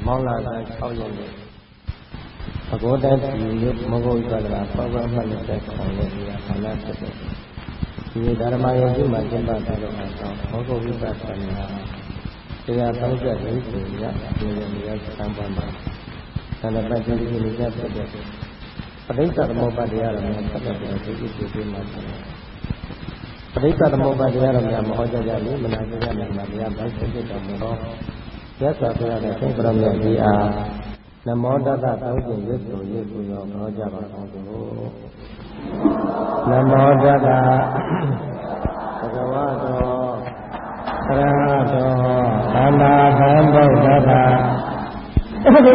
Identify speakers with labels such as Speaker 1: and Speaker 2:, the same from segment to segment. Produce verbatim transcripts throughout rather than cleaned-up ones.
Speaker 1: မောင်းလာတာ၆ရက်နဲ့အကောတည်းဒီမဂုတ်ကလာပေါက်ပေါက်မှလည်းတက်ခေါ်လို့ဒီကခန္ဓာဖြစ်တယ်ဒီဓမ္မယုံကြည်မှာကျင့်ပကြလို့အောင်မဂုတ်ဝိပဿနာတရားပေါင်းချက်လေးကိုရဒီလိုမျိုးစံပန်းပါသန္တပတ်ကြီးကိုလည်းဖြစ်တဲ့ပဋိစ္စသမုပ္ပါဒ်တရားတော်များဆက်တဲ့ဒီအစ်ကိုဒီမှာဖြစ်တယ်ပဋိစ္စသမုပ္ပါဒ်တရားတော်များမဟောကြားကြလို့မနာကြရနိုင်မှာတရားပိုင်းဖြစ်တော်မူတော့ရသော်ဘုရားရဲ့သင်္ကရမြတ်ဒီအားနမောတတ္တသောကျင်ရွတ်ဆိုရွတ်ဆိုရောဟောကြားပါအောင်သူနမောတတ္တဘဂဝတောသရဟတောသမ္မာသမ္ဗုဒ္ဓတ္တရဟတော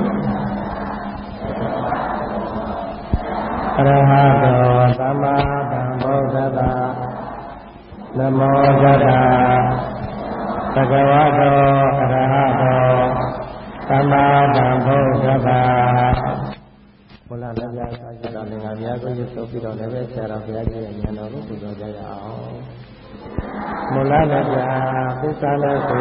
Speaker 1: သမ္မာသမ္ဗုဒ္ဓတ္တနမောတတ္တဘဂဝတောအရဟတောသမ္မာသမ္ဗုဒ္ဓတ္တဘုရားလည်းပြာစာရှိတော်လည်းငါများကိုရဆိုပြီးတော့လည်းပဲဆရာတော်ဘုရားကြီးရဲ့ဉာဏ်တော်ကိုပူဇော်ကြရအောင်မူလလည်းပြာသစ္စာလည်းကို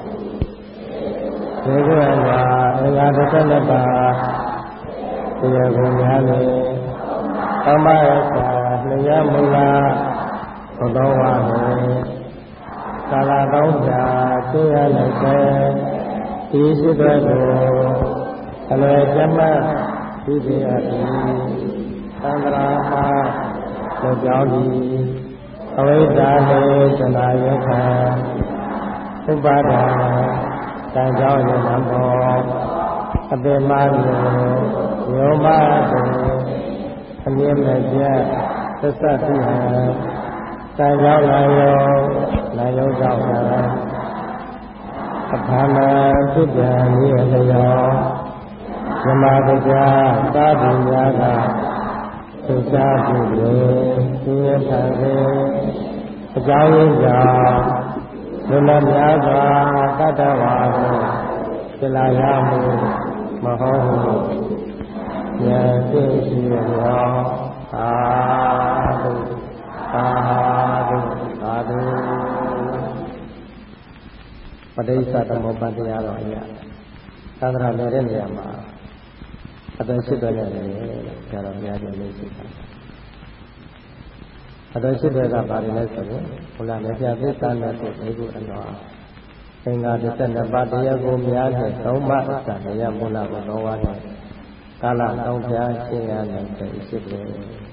Speaker 1: ဒီကုရဝါအင်္ဂါတစ်ဆက်နှစ်ပါးတရားကိုများလေသမ္မာရစာလျာမူလာဘုသောဝါလေကာလကောင်းစွာသိရလိုက်တဲ့ဒီရှိတဲ့ကိုအလွယ်ကျမ်းသိစေရသည်သံဃာမှာလောကြောင်းသည်အဝိဇ္ဇာနှင့်သနာယခံဥပါဒံတန်ကြောင်းရံဘောအပေမမျိုးယောမတုအမြဲမပြတ်သစ္စာတိဟံတန်ကြောင်းလာယောလာယောကြောင့်အခါနာသုတ္တံဤအလျောဓမ္မတရားသာဓုများကသုတ္တပြုလို့သိရပါစေအကြောင်းရင်းကြောင့်လူမများစွာတတ္တဝါတို့သလာရမှုမဟုတ်ဘူးဉာဏ်သိရှိရောသာဓုသာဓုသာဓုပဋိစ္စသမုပ္ပါဒ်တရားတော်အရာသန္တရာနေတဲ့နေရာမှာအတော်ရှိတော်နဲ့လည်းဆရာတော်ဘုရားကြီးလေးရှိတာအတော်ရှိတဲ့ကဘာတွေလဲဆိုရင်ဘုရားလည်းပြသစ္စာနဲ့ကိုဒီကုအတော်အင်္ဂါတစ်ဆက်နှစ်ပါးတရားကိုများတဲ့သုံးပါးအစတရားမူလဘတော်ဝါနဲ့ကာလတောင်းပြရှင်းရနိုင်တဲ့ရှိတယ်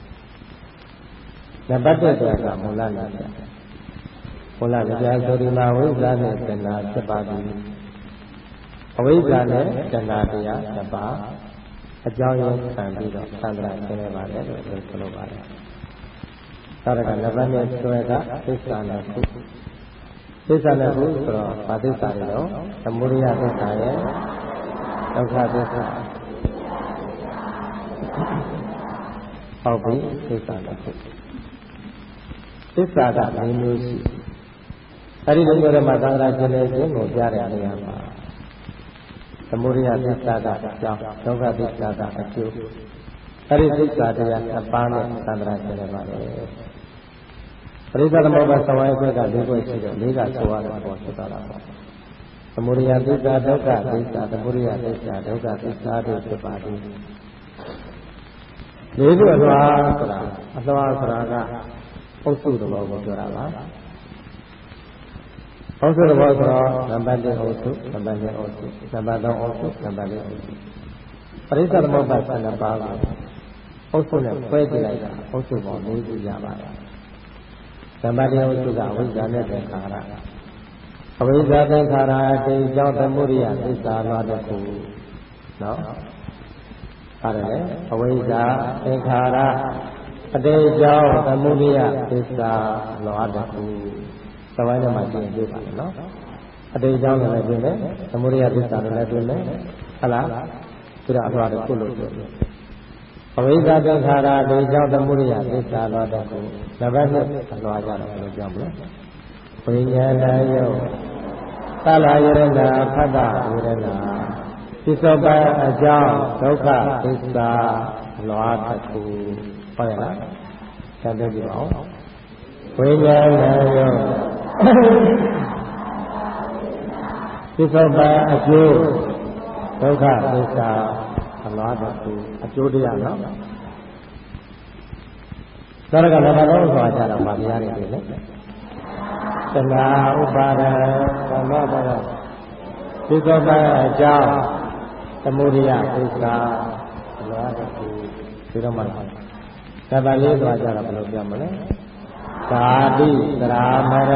Speaker 1: နံပါတ်တစ်ကမူလနာပြဘုရားတရားဆိုဒီမှာဝိဇ္ဇာနဲ့တဏှာဖြစ်ပါသည်အဝိဇ္ဇာနဲ့တဏှာတရားတစ်ပါးအကြောင်းရင်းခံပြီးတော့သံဃာဆင်းရဲပါတယ်လို့ဆိုလိုပါတယ်။သာရကနံပါတ်နဲ့ဆွဲကသစ္စာနဲ့ခုသစ္စာနဲ့ခုဆိုတော့ဗာသစ္စာတွေတော့သမုဒိယသစ္စာရဲ့ဒုက္ခသစ္စာဟုတ်ပြီသစ္စာနဲ့ခုသစ္စာက၄မျိုးရှိအဲဒီလိုမျိုးမှာသံဃာရှင်လေးခြင်းကိုကြားတဲ့နေရာမှာသမုဒိယသစ္စာကအကြောင်းဒုက္ခသစ္စာကအကျိုးအဲဒီသစ္စာတရားအပန်းနဲ့သံဃာရှင်လေးပါပဲပရိသသမုပ္ပါသဝါယဘက်က၄ခုရှိတယ်၄ကဆိုရတာပေါ်ဖြစ်သွားတာပါသမုဒိယသစ္စာဒုက္ခသစ္စာသမုဒိယသစ္စာဒုက္ခသစ္စာတို့ဖြစ်ပါသည်၄ခုအလွှာဆိုတာအလွှာဆိုတာကအုပ်စုသဘောကိုပြောတာပါအုပ်စုသဘောဆိုတော့နံပါတ်၁အုပ်စုနံပါတ်၂အုပ်စုနံပါတ်၃အုပ်စုနံပါတ်၄အုပ်စုပရိစ္ဆေသမုပ္ပါဒ်၁၂ပါးကိုအုပ်စုနဲ့ခွဲကြည့်လိုက်တာအုပ်စုပေါင်း၄ခုရပါတယ်နံပါတ်၄အုပ်စုကအဝိဇ္ဇာနဲ့သင်္ခါရအဝိဇ္ဇာသင်္ခါရအတိအကြောင်းသမုဒိယသစ္စာလွှာတစ်ခုနော်ပါတယ်လေအဝိဇ္ဇာသင်္ခါရအတိအကြောင်းသမုဒိယသစ္စာလွှာတစ်ခုသဝိုင်းထဲမှာကျင့်ပြပါမယ်နော်အတိတ်ကြောင့်လည်းပြင်တယ်သမုဒိယသစ္စာလည်းပြင်တယ်ဟုတ်လားဒါအထွားတစ်ခုလို့ပြောတယ်အဝိဇ္ဇာသင်္ခါရအတိတ်ကြောင့်သမုဒိယသစ္စာတော့တစ်ခုနံပါတ်နှစ်အလွာကြတော့ဘယ်လိုပြောမလဲဝိညာဏယောသလာယရဏဖတ္တဝေဒနာသစ္စောပအကြောင်းဒုက္ခသစ္စာလွာတစ်ခုဟုတ်ရဲ့လားဆက်ပြောကြည့်ပါဦးဝိညာဏယောသစ္စောပအကျိုးဒုက္ခသစ္စာအလွားတကူအကျိုးတရားနော်သောရကနဘာလုံးဆိုတာကြတော့ဗာပြရတယ်လေတဏှာဥပါဒံသမ္မပရဒီကောပအကြောင်းသမုဒိယသစ္စာအလွားတကူဒီတော့မှသဗ္ဗလေးဆိုတာကြတော့ဘယ်လိုပြောမလဲဓာတိသရာမရဏ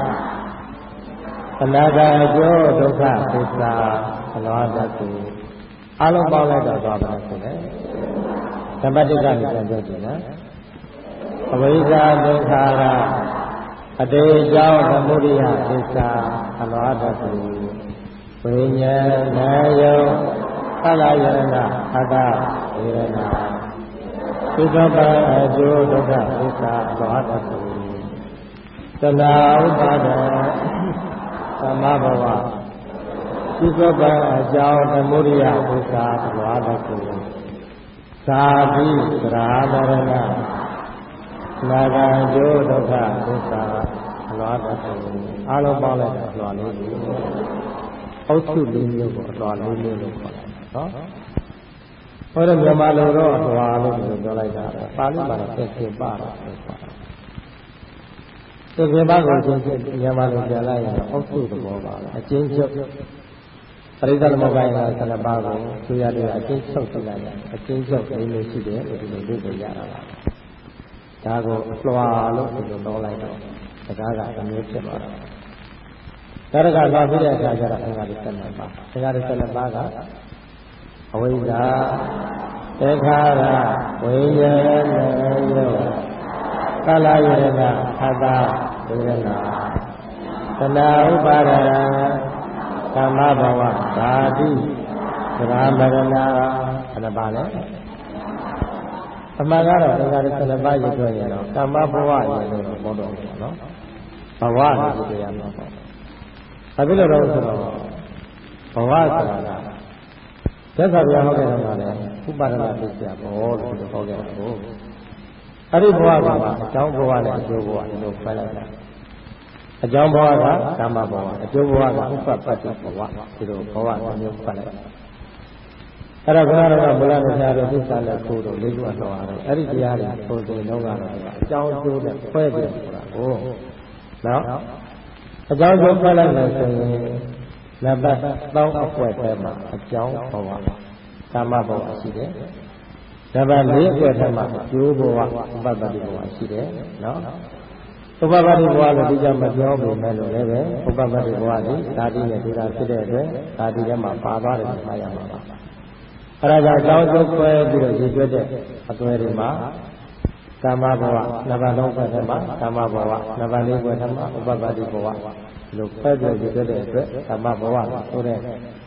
Speaker 1: အနာဂတ်အကျိုးဒုက္ခသစ္စာအလွားတကူအလုံးပေါင်းလိုက်တော့သွားပါဆိုတယ်သဗ္ဗတိကလည်းပြန်ပြောကြည့်နော်အဝိဇ္ဇာဒုက္ခကအတေကြောင့်သမုဒိယသစ္စာအလွားတကူဝိညာဏနာယောသလယရဏအတ္တဝေရဏသစ္စာပအကျိုးဒုက္ခသစ္စာအလွားတကူသနာဥပါဒံသမဘဝသစ္စာပအကြောင်းသမုဒိယသစ္စာအလွားတကူသာတိသရာမရဏနာဂံကျိုးဒုက္ခသစ္စာအလွားတကူအလုံးပေါင်းလိုက်တာအလွားလေးကိုအုပ်စုလေးမျိုးကိုအလွားလေးမျိုးလို့ခေါ်တယ်နော်ဟောတဲ့မြန်မာလိုတော့အလွားလို့ပြောလိုက်တာပါဠိမှာတော့သစ္စေပတာလို့ခေါ်တယ်သစ္စေပကိုချင်းချင်းမြန်မာလိုပြန်လိုက်ရင်အုပ်စုသဘောပါပဲအချင်းချုပ်ပရိသတ်သမုပ္ပါဒ်ကဆန္ဒပါကိုသူရတဲ့အချင်းချုပ်ပြလိုက်တယ်အချင်းချုပ်လေးမျိုးရှိတယ်လို့ဒီလိုသိကြရတာပါဒါကိုအလွှာလို့ဒီလိုတော့လိုက်တော့စကားကအမျိုးဖြစ်သွားတာဒါရကလာပြီးတဲ့အခါကျတော့အင်္ဂါတွေဆက်နေပါအင်္ဂါတွေဆက်နေပါကအဝိဇ္ဇာတေခါရဝိညာဏယောသလယရဏအတ္တဝေရဏသနာဥပါဒံသမ္မဘဝဓာတိသရမရဏဘယ်နှပါလဲအမှန်ကတော့သင်္ခါရဆယ်နှစ်ပါးရည်တွေ့ရင်တော့ကမ္မဘဝရည်လို့ပြောတော့တယ်နော်ဘဝလို့ပြောရမှာပေါ့ဘာဖြစ်လို့လဲဆိုတော့ဘဝဆိုတာကသက်သာပြဟောခဲ့တယ်မှာလေဥပါဒနာပစ္စယဘောလို့ပြောခဲ့တာကိုအဲ့ဒီဘဝကအကြောင်းဘဝနဲ့အကျိုးဘဝလို့ခွဲလိုက်တာအကြောင်းဘဝကကမ္မဘဝအကျိုးဘဝကဥပပတ္တိဘဝဒီလိုဘဝမျိုးခွဲလိုက်အဲ့တော့ဘုရားတော်ကဘုရားတရားတော်သစ္စာနဲ့ကိုယ်တော်လေးခုအတော်ရတယ်အဲ့ဒီတရားတွေပုံစံလုံးကတော့အကြောင်းအကျိုးနဲ့ခွဲပြီးဆိုတာကိုနော်အကြောင်းကျိုးခွဲလိုက်လို့ဆိုရင်နံပါတ်သုံးအခွက်ထဲမှာအကြောင်းဘဝကာမဘဝရှိတယ်နံပါတ်လေးအခွက်ထဲမှာအကျိုးဘဝဥပပတ္တိဘဝရှိတယ်နော်ဥပပတ္တိဘဝလို့ဒီကြောင့်မပြောပေမဲ့လို့လည်းပဲဥပပတ္တိဘဝကြီးဓာတိနဲ့ဒုတာဖြစ်တဲ့အတွက်ဓာတိထဲမှာပါသွားတယ်မှာရမှာပါအဲ့ဒါကြောင့်အကြောင်းကျိုးခွဲပြီးတော့ရည်ရွယ်တဲ့အသွဲတွေမှာကာမဘဝနံပါတ်သုံးခွဲထဲမှာကာမဘဝနံပါတ်လေးခွဲထဲမှာဥပပတ္တိဘဝလို့ခွဲပြီးရည်ရွယ်တဲ့အတွက်ကာမဘဝဆိုတဲ့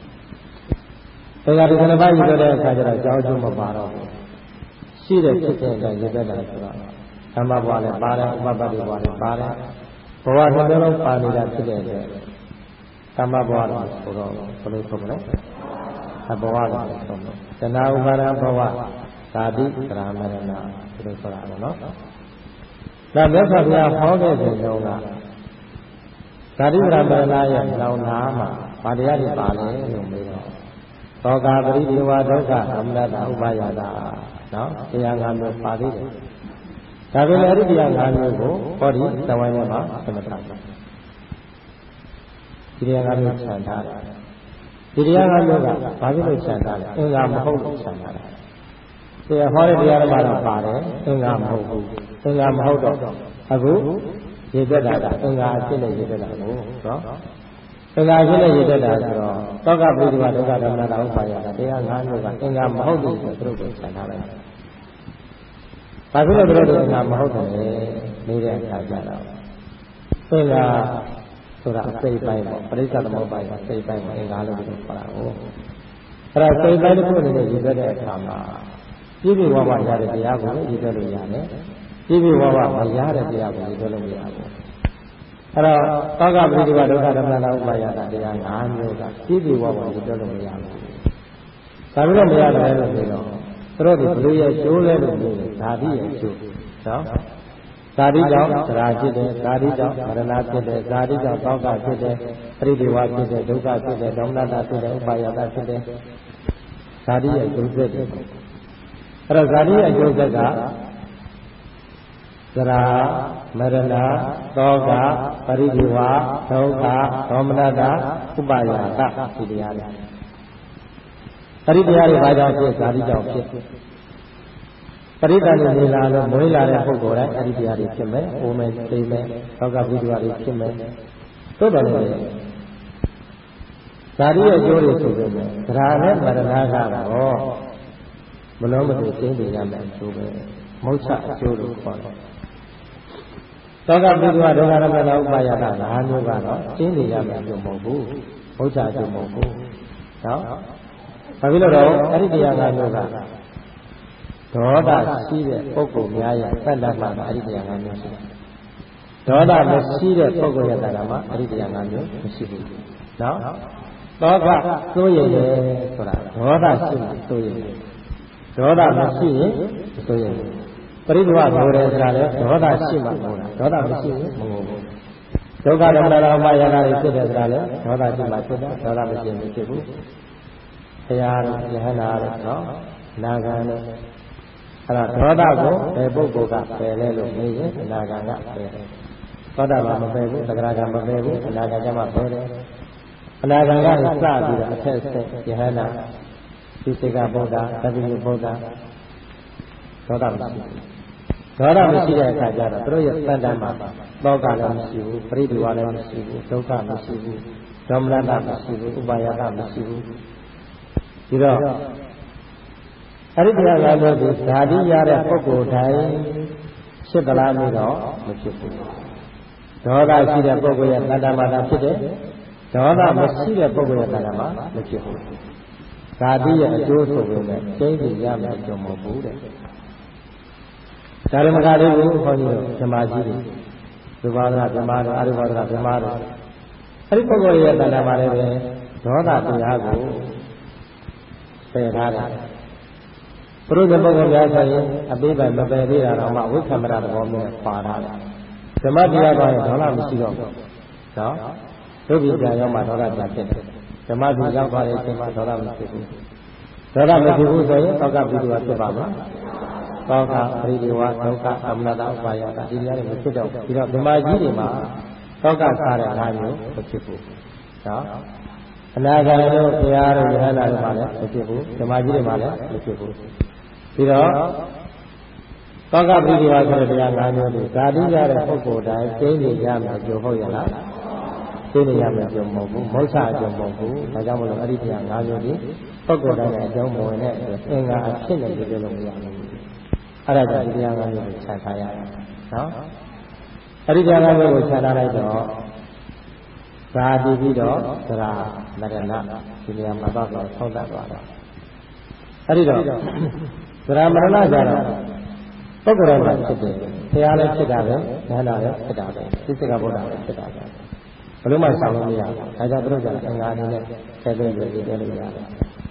Speaker 1: တရားဒီကနေ့ပါရည်ရွယ်တဲ့အခါကျတော့အကြောင်းကျိုးမပါတော့ဘူးရှိတဲ့ဖြစ်တဲ့အတိုင်းရည်ရွယ်တာဆိုတော့ကာမဘဝလည်းပါတယ်ဥပပတ္တိဘဝလည်းပါတယ်ဘဝတစ်မျိုးလုံးပါနေတာဖြစ်တဲ့အတွက်ကာမဘဝလို့ဆိုတော့ဘယ်လိုဆိုမလဲအဘဝလို့ဆိုတော့တဏှာဥပါဒဘဝသာတိသရမရဏဒီလိုဆိုတာနော်ဒါမြတ်စွာဘုရားဟောခဲ့တဲ့တုန်းကသာတိသရမရဏရဲ့လောင်နာမှာဗာတရားတွေပါလဲလို့မေးတော့သောကာပရိဒီဝဒုက္ခသမဏတဥပါယတာနော်တရားငါးမျိုးပါသေးတယ်ဒါပေမဲ့အဲ့ဒီတရားငါးမျိုးကိုဟောဒီသဝိုင်းထဲမှာသမထတယ်ဒီတရားငါးမျိုးခြံထားတယ်ဒီတရားငါးမျိုးကဘာဖြစ်လို့ခြံထားလဲအင်္ဂါမဟုတ်လို့ခြံထားတယ်တရားဟောတဲ့တရားတွေမှာတော့ပါတယ်အင်္ဂါမဟုတ်ဘူးအင်္ဂါမဟုတ်တော့အခုရေသက်တာကအင်္ဂါအဖြစ်နဲ့ရေသက်တာကိုနော်အင်္ဂါအဖြစ်နဲ့ရေသက်တာဆိုတော့သောကပိဋကဒုက္ခဓမ္မတာဥပါယတာတရားငါးမျိုးကအင်္ဂါမဟုတ်ဘူးဆိုသူတို့ကိုခြံထားလိုက်ဘာဖြစ်လို့သူတို့အင်္ဂါမဟုတ်တယ်နေတဲ့အခါကျတော့အင်္ဂါဆိုတာအစိတ်ပိုင်းပေါ့ပရိစ္ဆသမုပ္ပါဒ်အစိတ်ပိုင်းကိုအင်္ဂါလို့ပြောတာကိုအဲ့ဒါစိတ်ပိုင်းတစ်ခုအနေနဲ့ရည်သက်တဲ့အခါမှာပြည့်ပြည့်ဝဝရတဲ့တရားကိုရည်သက်လို့ရတယ်ပြည့်ပြည့်ဝဝမရတဲ့တရားကိုရည်သက်လို့မရဘူးအဲ့တော့သောကပရိဒီဝဒုက္ခဓမ္မနာဥပါယတာတရား၅မျိုးကပြည့်ပြည့်ဝဝရည်သက်လို့မရဘူးဒါပြီးတော့မရတယ်လို့ပြောတော့သူတို့ဒီဘလူရဲ့ကျိုးလဲလို့ပြောတယ်ဓာတိရဲ့ကျိုးနော်ဇာတိကြောင့်သရာဖြစ်တယ်ဇာတိကြောင့်မရဏဖြစ်တယ်ဇာတိကြောင့်သောကဖြစ်တယ်ပရိဒီဝဖြစ်တယ်ဒုက္ခဖြစ်တယ်ဒေါမနတာဖြစ်တယ်ဥပါယတာဖြစ်တယ်ဇာတိရဲ့ကျိုးဆက်တွေအဲ့တော့ဇာတိရဲ့ကျိုးဆက်ကသရာမရဏသောကပရိဒီဝဒုက္ခဒေါမနတဥပါယတဒီတရားတွေပရိတရားတွေဘာကြောင့်ဖြစ်ဇာတိကြောင့်ဖြစ်ပရိသတ်နေလာလို့မွေးလာတဲ့ပုဂ္ဂိုလ်တိုင်းအဲ့ဒီတရားတွေဖြစ်မယ်။အိုမယ်၊သိမယ်၊သောကပရိဒီဝတွေဖြစ်မယ်။သို့တော်လည်းဇာတိရဲ့အကျိုးတွေဆိုပေမဲ့သရာနဲ့မရဏကတော့မလုံးမသွေကျင်းနေရမယ်အကျိုးပဲ။မုတ်ချအကျိုးလို့ခေါ်တယ်။သောကပရိဒီဝဒုက္ခရမဏဥပါယတငါးမျိုးကတော့ကျင်းနေရမယ်အကျိုးမဟုတ်ဘူး။မုတ်ချအကျိုးမဟုတ်ဘူး။နော်။ဘာဖြစ်လို့တော့အဲ့ဒီတရားငါးမျိုးကဒေါသရှိတဲ့ပုဂ္ဂိုလ်များရဲ့တဏ္ဍမှာအဲ့ဒီတရားငါးမျိုးရှိတယ်။ဒေါသမရှိတဲ့ပုဂ္ဂိုလ်ရဲ့တဏ္ဍမှာအဲ့ဒီတရားငါးမျိုးမရှိဘူး။နော်။သောကစိုးရိမ်တယ်ဆိုတာဒေါသရှိမှစိုးရိမ်တယ်။ဒေါသမရှိရင်စိုးရိမ်တယ်။ပရိဒီဝငိုတယ်ဆိုတာလည်းဒေါသရှိမှငိုတာ။ဒေါသမရှိရင်မငိုဘူး။ဒုက္ခဒေါမနဥပါယနာတွေဖြစ်တယ်ဆိုတာလည်းဒေါသရှိမှဖြစ်တာဒေါသမရှိရင်မဖြစ်ဘူး။တရားတို့ယဟနာတို့နော်။နာဂံတို့အဲ့တော့ဒေါသကိုဘယ်ပုဂ္ဂိုလ်ကပယ်လဲလို့မေးရင်အနာဂံကပယ်တယ်။သောတာပန်မပယ်ဘူး၊သဂရဂံမပယ်ဘူး၊အနာဂံကျမှပယ်တယ်။အနာဂံကနေစပြီးတော့အထက်ဆက်ယဟနာသိစိကဗုဒ္ဓ၊သတိယဗုဒ္ဓဒေါသမရှိဘူး။ဒေါသမရှိတဲ့အခါကျတော့သူတို့ရဲ့တဏ္ဍာမှာသောကလည်းမရှိဘူး၊ပရိဒီဝါလည်းမရှိဘူး၊ဒုက္ခမရှိဘူး၊ဒေါမနတမရှိဘူး၊ဥပါယတမရှိဘူး။ဒီတော့အဲ့ဒီတရားငါးမျိုးကိုဓာတိရတဲ့ပုဂ္ဂိုလ်တိုင်းဖြစ်သလားလို့တော့မဖြစ်ဘူးဒေါသရှိတဲ့ပုဂ္ဂိုလ်ရဲ့တဏ္ဍာမာတာဖြစ်တယ်ဒေါသမရှိတဲ့ပုဂ္ဂိုလ်ရဲ့တဏ္ဍာမာမဖြစ်ဘူးဓာတိရဲ့အကျိုးဆိုပေမဲ့ကျင်းပြီးရမယ်အကျိုးမဟုတ်ဘူးတဲ့ဒါရမကလေးကိုခေါင်းကြီးတို့ဓမ္မကြီးတွေဒုဘာဒဓမ္မတို့အရုဘာဒဓမ္မတို့အဲ့ဒီပုဂ္ဂိုလ်ရဲ့တဏ္ဍာမာလည်းပဲဒေါသတရားကိုပယ်ထားတယ်ဘုရုဇပုဂ္ဂိုလ်များဆိုရင်အပိပိုင်မပယ်သေးတာတော့မှဝိက္ခမရသဘောမျိုးပါတာဓမ္မတရားကရင်ဒေါသမရှိတော့ဘူးနော်ဒုက္ခိတရောက်မှဒေါသပြန်ဖြစ်တယ်ဓမ္မသူရောက်သွားတဲ့အချိန်မှာဒေါသမရှိဘူးဒေါသမဖြစ်ဘူးဆိုရင်သောကပိတုဝဖြစ်ပါမလားသောကပရိဒီဝဒုက္ခသမဏတဥပါယတဒီများတွေမဖြစ်တော့ဘူးပြီးတော့ဓမ္မကြီးတွေမှာသောကစားတဲ့အားမျိုးမဖြစ်ဘူးနော်အနာဂတ်တို့ဘုရားတို့ယဟန္တာတို့မှာလည်းမဖြစ်ဘူးဓမ္မကြီးတွေမှာလည်းမဖြစ်ဘူးပြီးတော့သောကပိဋိဝါဆိုတဲ့တရား၅မျိုးတွေဇာတိရတဲ့ပုဂ္ဂိုလ်တိုင်းသိနေရမယ်ကြိုဟုတ်ရလားသိနေရမယ်ကြိုမဟုတ်ဘူးမောက္ခအကျိုးမဟုတ်ဘူးဒါကြောင့်မလို့အဲ့ဒီတရား၅မျိုးတွေပုဂ္ဂိုလ်တိုင်းရဲ့အကြောင်းမဝင်တဲ့အတွက်အင်္ဂါအဖြစ်နဲ့ပြောလို့မရဘူးအဲ့ဒါကြောင့်ဒီတရား၅မျိုးကိုခြံထားရတယ်နော်အဲ့ဒီတရား၅မျိုးကိုခြံထားလိုက်တော့ဇာတိပြီးတော့သရာမရဏဒီနေရာမှာတော့ဆောင်းတတ်သွားတာအဲ့ဒီတော့သရမရဏကြတော့ပုဂ္ဂိုလ်တိုင်းဖြစ်တယ်ဘုရားလည်းဖြစ်တာပဲဉာဏ်လည်းဖြစ်တာပဲသိစကဗုဒ္ဓလည်းဖြစ်တာပဲဘယ်လိုမှဆောင်လို့မရဘူးဒါကြောင့်သူတို့ကအင်္ဂါအနေနဲ့ဆယ်သွင်းပြီးပြောလို့ရတယ်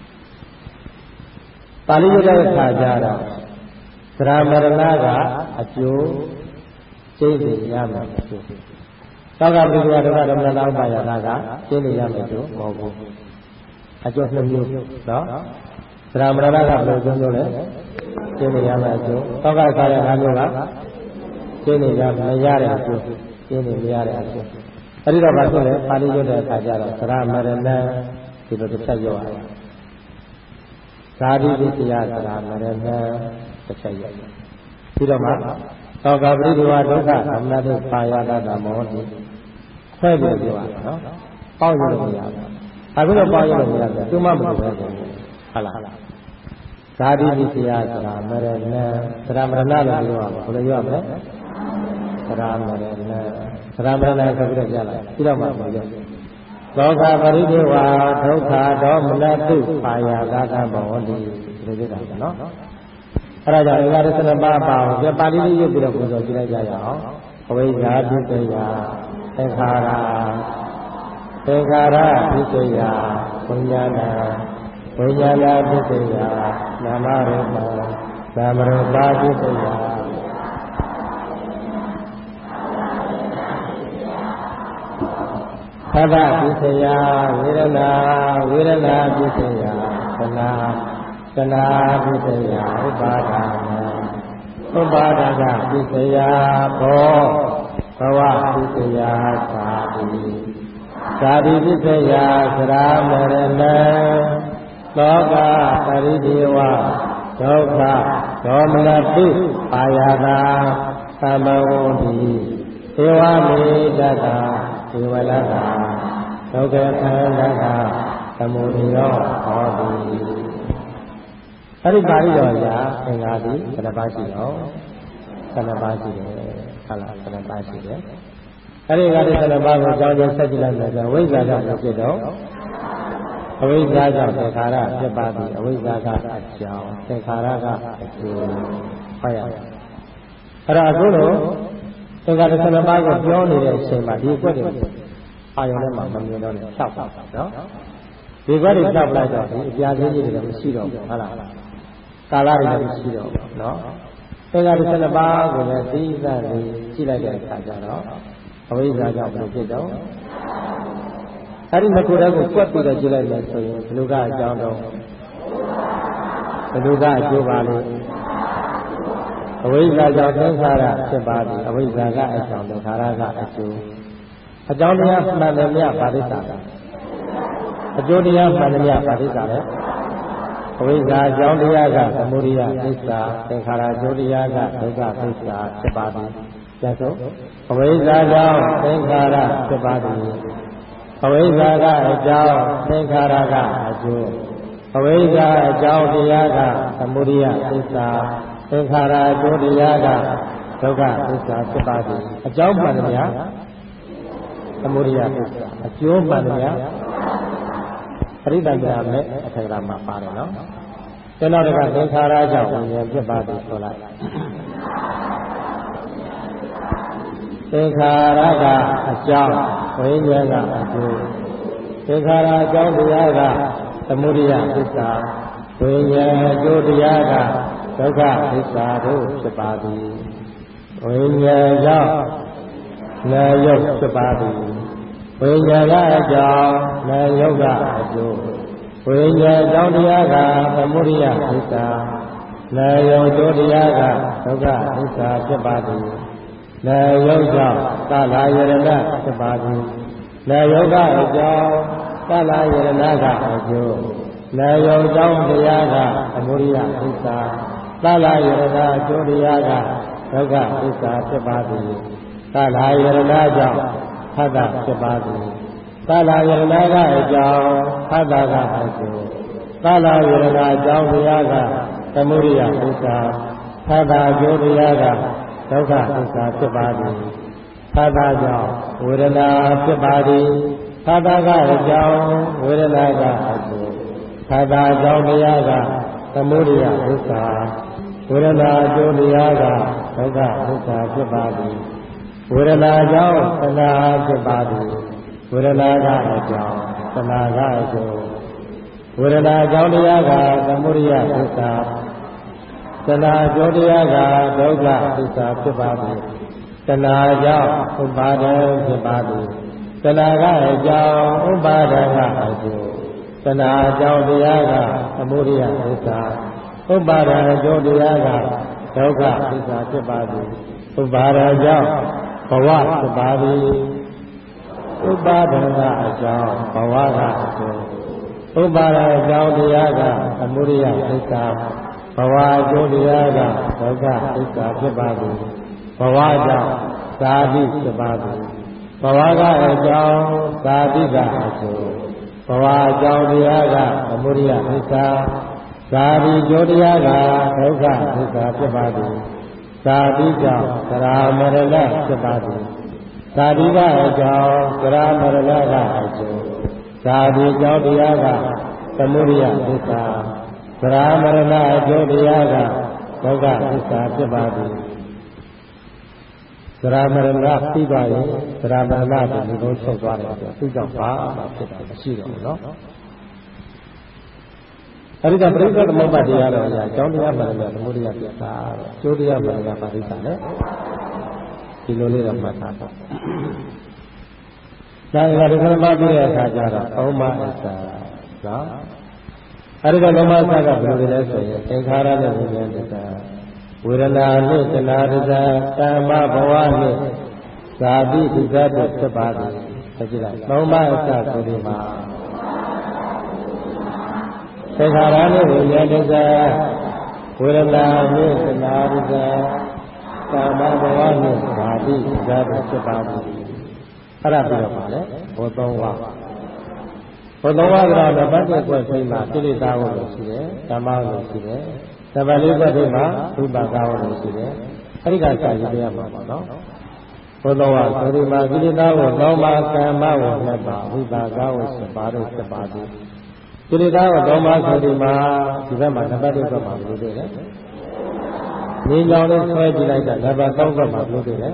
Speaker 1: ပါဠိရွတ်တဲ့အခါကျတော့သရမရဏကအကျိုးကျိတ်ပြီးရမယ်အကျိုးသောကပရိဒီဝဒုက္ခဒေါမနတဥပါယတကကျိတ်ပြီးရမယ်အကျိုးမဟုတ်ဘူးအကျိုးနှစ်မျိုးနော်သရမရဏကဘယ်လိုကျိုးမျိုးလဲကျင်းနေရမယ်အကျိုးသောကစားရ၅မျိုးကကျင်းနေရမရတဲ့အကျိုးကျင်းနေမရတဲ့အကျိုးအဲ့ဒီတော့ဘာဖြစ်လဲပါဠိရွတ်တဲ့အခါကျတော့သရမရဏဒီလိုတစ်ချက်ရောက်ရတယ်ဇာတိပစ္စယသရမရဏတစ်ချက်ရောက်ပြီးတော့မှသောကပရိဒီဝဒုက္ခသမဏတုပါယတတမောတိခွဲပြီးပြောရတာနော်ပေါက်ရလို့မရဘူးအခုတော့ပေါက်ရလို့မရဘူးသူမှမလုပ်ပဲဟုတ်လားဇာတိပစ္စယသရမရဏသရမရဏလို့ပြောရမှာဘယ်လိုပြောရမလဲသရမရဏသရမရဏဆိုပြီးတော့ကြားလိုက်ပြီးတော့မှပြောရသောကပရိဒေဝဒုက္ခဒေါမနတုပါယသာကဘောတိဒီလိုပြောတာနော်အဲ့ဒါကြောင့်အင်္ဂါရစနပါပါအောင်ပြပါဠိလေးရွတ်ပြီးတော့ကိုယ်တော်ကြည့်လိုက်ကြရအောင်အဝိဇ္ဇာပစ္စယသင်္ခါရသင်္ခါရပစ္စယဝိညာဏဝိညာဏပစ္စယနာမရူပနာမရူပပစ္စယသဗ္ဗပစ္စယဝေဒနာဝေဒနာပစ္စယသနာတဏှာပစ္စယဥပါဒာနဥပါဒကပစ္စယဘောဘဝပစ္စယသာတိသာတိပစ္စယသရမရဏလောကပရိဒေဝဒုက္ခဒေါမနတိအာယတာသမဝန္တိဧဝမေတ္တာဧဝလတာဒုက္ခခန္ဓာသမုဒိယောဟောတိအဲ့ဒီပါဠိတော်ရာသင်္ဃာတိဘယ်နှပါးရှိတော့ဘယ်နှပါးရှိတယ်ဟုတ်လားဘယ်နှပါးရှိတယ်အဲ့ဒီကတိဘယ်နှပါးကိုကြောင်းကျဆက်ကြည့်လိုက်မယ်ဆိုဝိဇ္ဇာကြောင့်ဖြစ်တော့အဝိဇ္ဇာကြောင့်သင်္ခါရဖြစ်ပါသည်အဝိဇ္ဇာကအကြောင်းသင်္ခါရကအကျိုးဟောရအဲ့ဒါအခုလို့သင်္ခါရဆယ်ပါးကိုပြောနေတဲ့အချိန်မှာဒီအကွက်တွေအာယုံထဲမှာမမြင်တော့နဲ့ဖြောက်ပါနော်ဒီကွက်တွေဖြောက်လိုက်တော့ဒီအပြာသေးကြီးတွေမရှိတော့ဘူးဟုတ်လားကာလတွေလည်းမရှိတော့ဘူးနော်သင်္ခါရဆယ်ပါးကိုလည်းသိသလေးကြည့်လိုက်တဲ့အခါကျတော့အဝိဇ္ဇာကြောင့်ဘယ်လိုဖြစ်တော့အဲ့ဒီမကူတဲ့ကိုကွက်ပြီးတော့ကြည့်လိုက်မယ်ဆိုရင်ဘယ်လိုကအကြောင်းတော့ဘယ်လိုကအကျိုးပါလဲအဝိဇ္ဇာကြောင့်သင်္ခါရဖြစ်ပါသည်အဝိဇ္ဇာကအကြောင်းသင်္ခါရကအကျိုးအကြောင်းတရားမှန်တယ်မြတ်ပါဠိစာအကျိုးတရားမှန်တယ်မြတ်ပါဠိစာလေအဝိဇ္ဇာအကြောင်းတရားကသမုဒိယသစ္စာသင်္ခါရအကျိုးတရားကဒုက္ခသစ္စာဖြစ်ပါသည်ကျက်ဆုံးအဝိဇ္ဇာကြောင့်သင်္ခါရဖြစ်ပါသည်အဝိဇ္ဇာကအကြောင်းသင်္ခါရကအကျိုးအဝိဇ္ဇာအကြောင်းတရားကသမုဒိယသစ္စာသင်္ခါရအကျိုးတရားကဒုက္ခသစ္စာဖြစ်ပါသည်အကြောင်းမှန်တယ်များသမုဒိယသစ္စာအကျိုးမှန်တယ်များပရိသတ်ကြမဲ့အထက်ကမှာပါတယ်နော်ကျွန်တော်တို့ကသင်္ခါရကြောင့်ဉာဏ်ဖြစ်ပါသည်ဆိုလိုက်သင်္ခါရကအကြောင်းဝိညာဉ်ကအကျိုးသင်္ခါရအကြောင်းတရားကသမုဒိယသစ္စာဝိညာဉ်အကျိုးတရားကဒုက္ခသစ္စာတို့ဖြစ်ပါသည်ဝိညာဉ်ကြောင့်နာယုတ်ဖြစ်ပါသည်ဝိညာဉ်ကအကြောင်းနာယုတ်ကအကျိုးဝိညာဉ်အကြောင်းတရားကသမုဒိယသစ္စာနာယုတ်ကျိုးတရားကဒုက္ခသစ္စာဖြစ်ပါသည်နာယုတ်ကြောင့်သလာယရဏဖြစ်ပါသည်နာယုတ်ကအကြောင်းသလာယရဏကအကျိုးနာယုတ်ကြောင့်တရားကသမုဒိယသစ္စာသလာယရဏအကျိုးတရားကဒုက္ခသစ္စာဖြစ်ပါသည်သလာယရဏကြောင့်ဖတ်တာဖြစ်ပါသည်သလာယရဏကအကြောင်းဖတ်တာကအကျိုးသလာယရဏအကြောင်းတရားကသမုဒိယသစ္စာဖတ်တာအကျိုးတရားကဒုက္ခသစ္စာဖြစ်ပါသည်သာသာကြောင့်ဝေဒနာဖြစ်ပါသည်သာသာကအကြောင်းဝေဒနာကအကျိုးသာသာကြောင့်တရားကသမုဒိယသစ္စာဝေဒနာအကျိုးတရားကဒုက္ခသစ္စာဖြစ်ပါသည်ဝေဒနာကြောင့်သနာဖြစ်ပါသည်ဝေဒနာကအကြောင်းသနာကအကျိုးဝေဒနာကြောင့်တရားကသမုဒိယသစ္စာတဏှာကြောင့်တရားကဒုက္ခသစ္စာဖြစ်ပါသည်တဏှာကြောင့်ဥပါဒံဖြစ်ပါသည်တဏှာကအကြောင်းဥပါဒံကအကျိုးတဏှာကြောင့်တရားကသမုဒိယသစ္စာဥပါဒံအကျိုးတရားကဒုက္ခသစ္စာဖြစ်ပါသည်ဥပါဒံကြောင့်ဘဝဖြစ်ပါသည်ဥပါဒံကအကြောင်းဘဝကအကျိုးဥပါဒံအကြောင်းတရားကသမုဒိယသစ္စာဘဝအကျိုးတရားကဒုက္ခသစ္စာဖြစ်ပါသည်ဘဝကြောင့်သာတိဖြစ်ပါသည်ဘဝကအကြောင်းသာတိကအကျိုးဘဝအကြောင်းတရားကသမုဒိယသစ္စာသာတိကျိုးတရားကဒုက္ခသစ္စာဖြစ်ပါသည်သာတိကြောင့်သရမရဏဖြစ်ပါသည်သာတိကအကြောင်းသရမရဏကအကျိုးသာတိကြောင့်တရားကသမုဒိယသစ္စာသရမရဏအကျိုးတရားကဒုက္ခသစ္စာဖြစ်ပါသည်သရမရဏပြီးသွားရင်သရမရဏကိုဒီလိုချုပ်သွားတယ်ဆိုသူကြောင့်ဘာမှဖြစ်တာမရှိတော့ဘူးเนาะအဲဒီကပရိစ္ဆေသမုပ္ပါဒ်တရားတော်အရာအကြောင်းတရားမှန်တယ်သမုဒိယသစ္စာအကျိုးတရားမှန်တယ်ပါဠိစာနဲ့ဒီလိုလေးတော့မှတ်ထားပါဒါကဒီခဏမှပြည့်တဲ့အခါကျတော့ဩမအစ္စာเนาะအဲဒီကလောမသကဘယ်လိုလဲဆိုရင်သင်္ခါရနဲ့ဝိညာဉ်တက္ကဝေဒနာနဲ့တဏှာတက္ကကာမဘဝနဲ့ဇာတိဒုက္ခတို့ဖြစ်ပါတယ်သိကြလားသုံးပါးအစဆိုဒီမှာသင်္ခါရနဲ့ဝိညာဉ်တက္ကဝေဒနာနဲ့တဏှာတက္ကကာမဘဝနဲ့ဇာတိဒုက္ခတို့ဖြစ်ပါတယ်အဲ့ဒါပြောပါလေဘောသုံးပါးဘောသုံးပါးကတော့နံပါတ်တစ်ကွက်ထိမှာကိလေသာဝလို့ရှိတယ်ဓမ္မဝလို့ရှိတယ်နံပါတ်လေးကွက်ထိမှာဝိပါကဝလို့ရှိတယ်အဲ့ဒီကစာရေးပြရမှာပေါ့နော်ဘောသုံးပါးဆိုဒီမှာကိလေသာဝသုံးပါးကမ္မဝနှစ်ပါးဝိပါကဝဆက်ပါတို့ဆက်ပါသည်ကိလေသာဝသုံးပါးဆိုဒီမှာဒီဘက်မှာနံပါတ်တစ်ကွက်မှာလို့တွေ့တယ်ဉာဏ်ကြောင့်လည်းဆွဲကြည့်လိုက်တာနံပါတ်သုံးကွက်မှာလို့တွေ့တယ်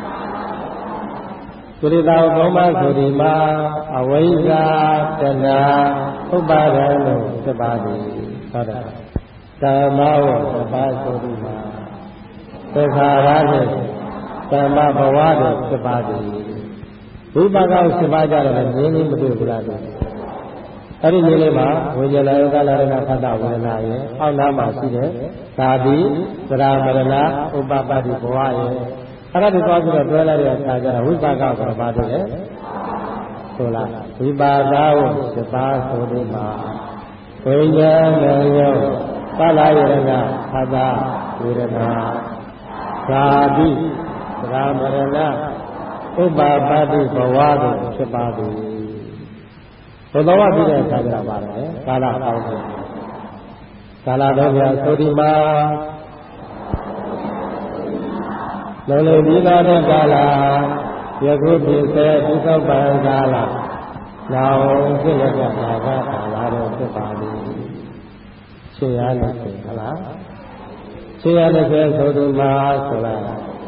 Speaker 1: ကိလေသာသုံးပါးဆိုဒီမှာအဝိဇ္ဇာတဏှာဥပါဒံလို့ဖြစ်ပါသည်ဟုတ်တယ်ကာမဝတ္တပါဆိုဒီမှာသက္ခာရနဲ့ကာမဘဝတို့ဖြစ်ပါသည်ဝိပါကဖြစ်ပါကြတယ်လည်းငြင်းနေမတွေ့ဘူးလားအဲ့ဒီနေလေးမှာဝိညာဏယောဂလာရဏဖတ်တာဝေဒနာရဲ့အောက်နားမှာရှိတဲ့သာတိသရမရဏဥပပတ္တိဘဝရဲ့အဲ့ဒါတွေသွားပြီးတော့တွဲလိုက်တဲ့အခါကျတော့ဝိပါကကဘာတူလဲဆိုလားဝိပါကဝစပါဆိုဒီမှာဝိညာဉ်နဲ့ယောသလာယရဏသတ္တဝေဒနာသာတိသရမရဏဥပပတ္တိဘဝတို့ဖြစ်ပါသည်ဘုသောဝပြီးတဲ့အခါကျတော့ပါတယ်ကာလပေါင်းတယ်ကာလတော်ပြဆိုဒီမှာလုံးလုံးပြီးသားတဲ့ကာလယခုဖြစ်စေဒုက္ခပံကာလနောက်ဖြစ်ရတဲ့ကာလကာလတော့ဖြစ်ပါလိမ့်ရှင်းရလို့ဆိုဟလားရှင်းရတဲ့ဆိုသူမှာဆိုလား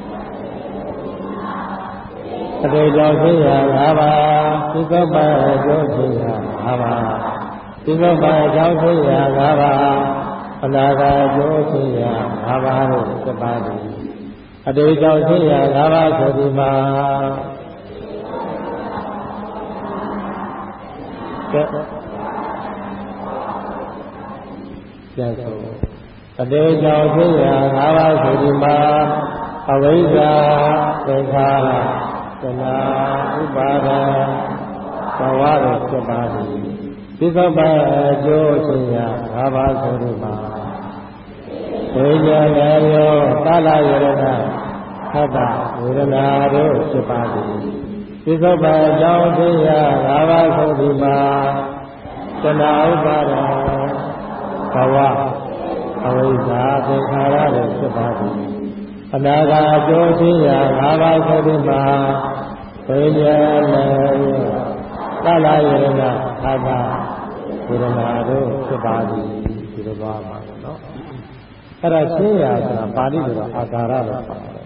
Speaker 1: အတေကြောင့်ဖြစ်ရ၅ပါးဒုက္ခပံအကျိုးဖြစ်ရ၅ပါးဒုက္ခပံအကြောင်းဖြစ်ရ၅ပါးအနာဂတ်အကျိုးဖြစ်ရ၅ပါးလို့ဖြစ်ပါလိမ့်အတေကြောင့်ဖြစ်ရ၅ပါးဆိုဒီမှာကဲပြန်ဆိုအတေကြောင့်ဖြစ်ရ၅ပါးဆိုဒီမှာအဝိဇ္ဇာသင်္ခါရတဏှာဥပါဒံဘဝတို့ဖြစ်ပါသည်သစ္စာပအကျိုးဖြစ်ရ၅ပါးဆိုဒီမှာဝိညာဉ်နဲ့ယောသလာယရဏသတ္တဝေဒနာတို့ဖြစ်ပါသည်သစ္စာပအကြောင်းဖြစ်ရ၅ပါးဆိုဒီမှာတဏှာဥပါဒံဘဝအဝိဇ္ဇာသင်္ခါရတို့ဖြစ်ပါသည်အနာဂတ်အကျိုးဖြစ်ရ၅ပါးဆိုဒီမှာဝိညာဉ်နဲ့သလယရဏသာသဝေဒနာတို့ဖြစ်ပါသည်ဒီလိုသွားပါတော့အဲ့ဒါရှင်းရဆိုတာပါဠိလိုတော့အာကာရလို့ခေါ်တယ်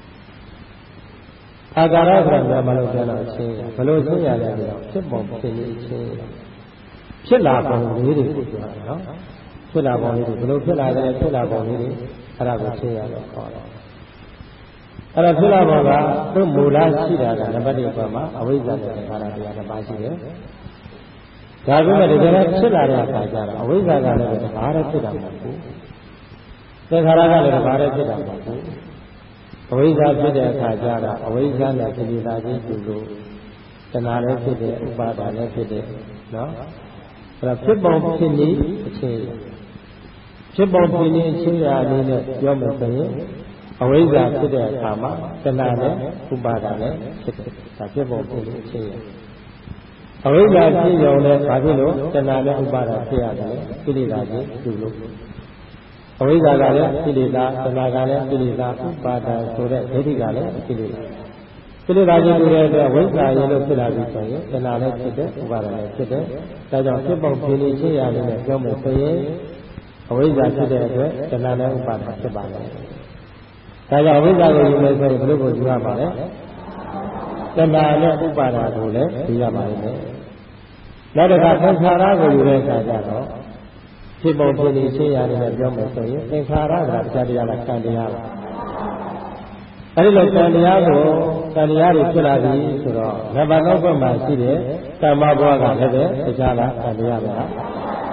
Speaker 1: အာကာရဆိုတာမလို့ပြောတော့ရှင်းရဘယ်လိုရှင်းရလဲဆိုတော့ဖြစ်ပုံဖြစ်နေရှင်းရဖြစ်လာပုံလေးတွေကိုပြောတာနော်ဖြစ်လာပုံလေးတွေဘယ်လိုဖြစ်လာတယ်ဖြစ်လာပုံလေးတွေအဲ့ဒါကိုရှင်းရလို့ခေါ်တယ်အဲ့ဒါဖြစ်လာပုံကသူ့မူလရှိတာကနံပါတ်တစ်ပုံမှာအဝိဇ္ဇာနဲ့သင်္ခါရတရားတစ်ပါးရှိတယ်ဒါပေမဲ့တကယ်လည်းဖြစ်လာတဲ့အခါကျတော့အဝိဇ္ဇာကလည်းတစ်ပါးတည်းဖြစ်တာမဟုတ်ဘူးသင်္ခါရကလည်းတစ်ပါးတည်းဖြစ်တာမဟုတ်ဘူးအဝိဇ္ဇာဖြစ်တဲ့အခါကျတော့အဝိဇ္ဇာနဲ့ကိလေသာချင်းတူလို့တဏှာလည်းဖြစ်တယ်ဥပါဒါလည်းဖြစ်တယ်နော်အဲ့ဒါဖြစ်ပုံဖြစ်နည်းအချင်းဖြစ်ပုံဖြစ်နည်းအချင်းရာလေးနဲ့ပြောမယ်ဆိုရင်အဝိဇ္ဇာဖြစ်တဲ့အခါမှာတဏှာနဲ့ဥပါဒါလည်းဖြစ်တယ်ဒါဖြစ်ပုံဖြစ်နည်းအချင်းရာအဝိဇ္ဇာဖြစ်ရုံနဲ့ဘာဖြစ်လို့တဏှာနဲ့ဥပါဒါဖြစ်ရတယ်ကိလေသာချင်းတူလို့အဝိဇ္ဇာကလည်းကိလေသာတဏှာကလည်းကိလေသာဥပါဒါဆိုတဲ့ဒိဋ္ဌိကလည်းကိလေသာကိလေသာချင်းတူတဲ့အတွက်ဝိဇ္ဇာရေလို့ဖြစ်လာပြီဆိုရင်တဏှာလည်းဖြစ်တယ်ဥပါဒါလည်းဖြစ်တယ်ဒါကြောင့်ဖြစ်ပုံဖြစ်နေချင်းရာလေးနဲ့ပြောမယ်ဆိုရင်အဝိဇ္ဇာဖြစ်တဲ့အတွက်တဏှာနဲ့ဥပါဒါဖြစ်ပါမယ်ဒါကြောင့်အဝိဇ္ဇာကိုယူမယ်ဆိုရင်ဘယ်လိုကိုယူရပါလဲတဏှာနဲ့ဥပါဒါကိုလည်းယူရပါလိမ့်မယ်နောက်တစ်ခါသင်္ခါရကိုယူတဲ့အခါကျတော့ဖြစ်ပုံဖြစ်နေချင်းရာလေးနဲ့ပြောမယ်ဆိုရင်သင်္ခါရကတရားတရားလားကံတရားလားအဲဒီလိုကံတရားကိုကံတရားတွေဖြစ်လာပြီဆိုတော့နံပါတ်သုံးဘက်မှာရှိတဲ့ကမ္မဘဝကလည်းပဲတရားလားကံတရားပဲလားက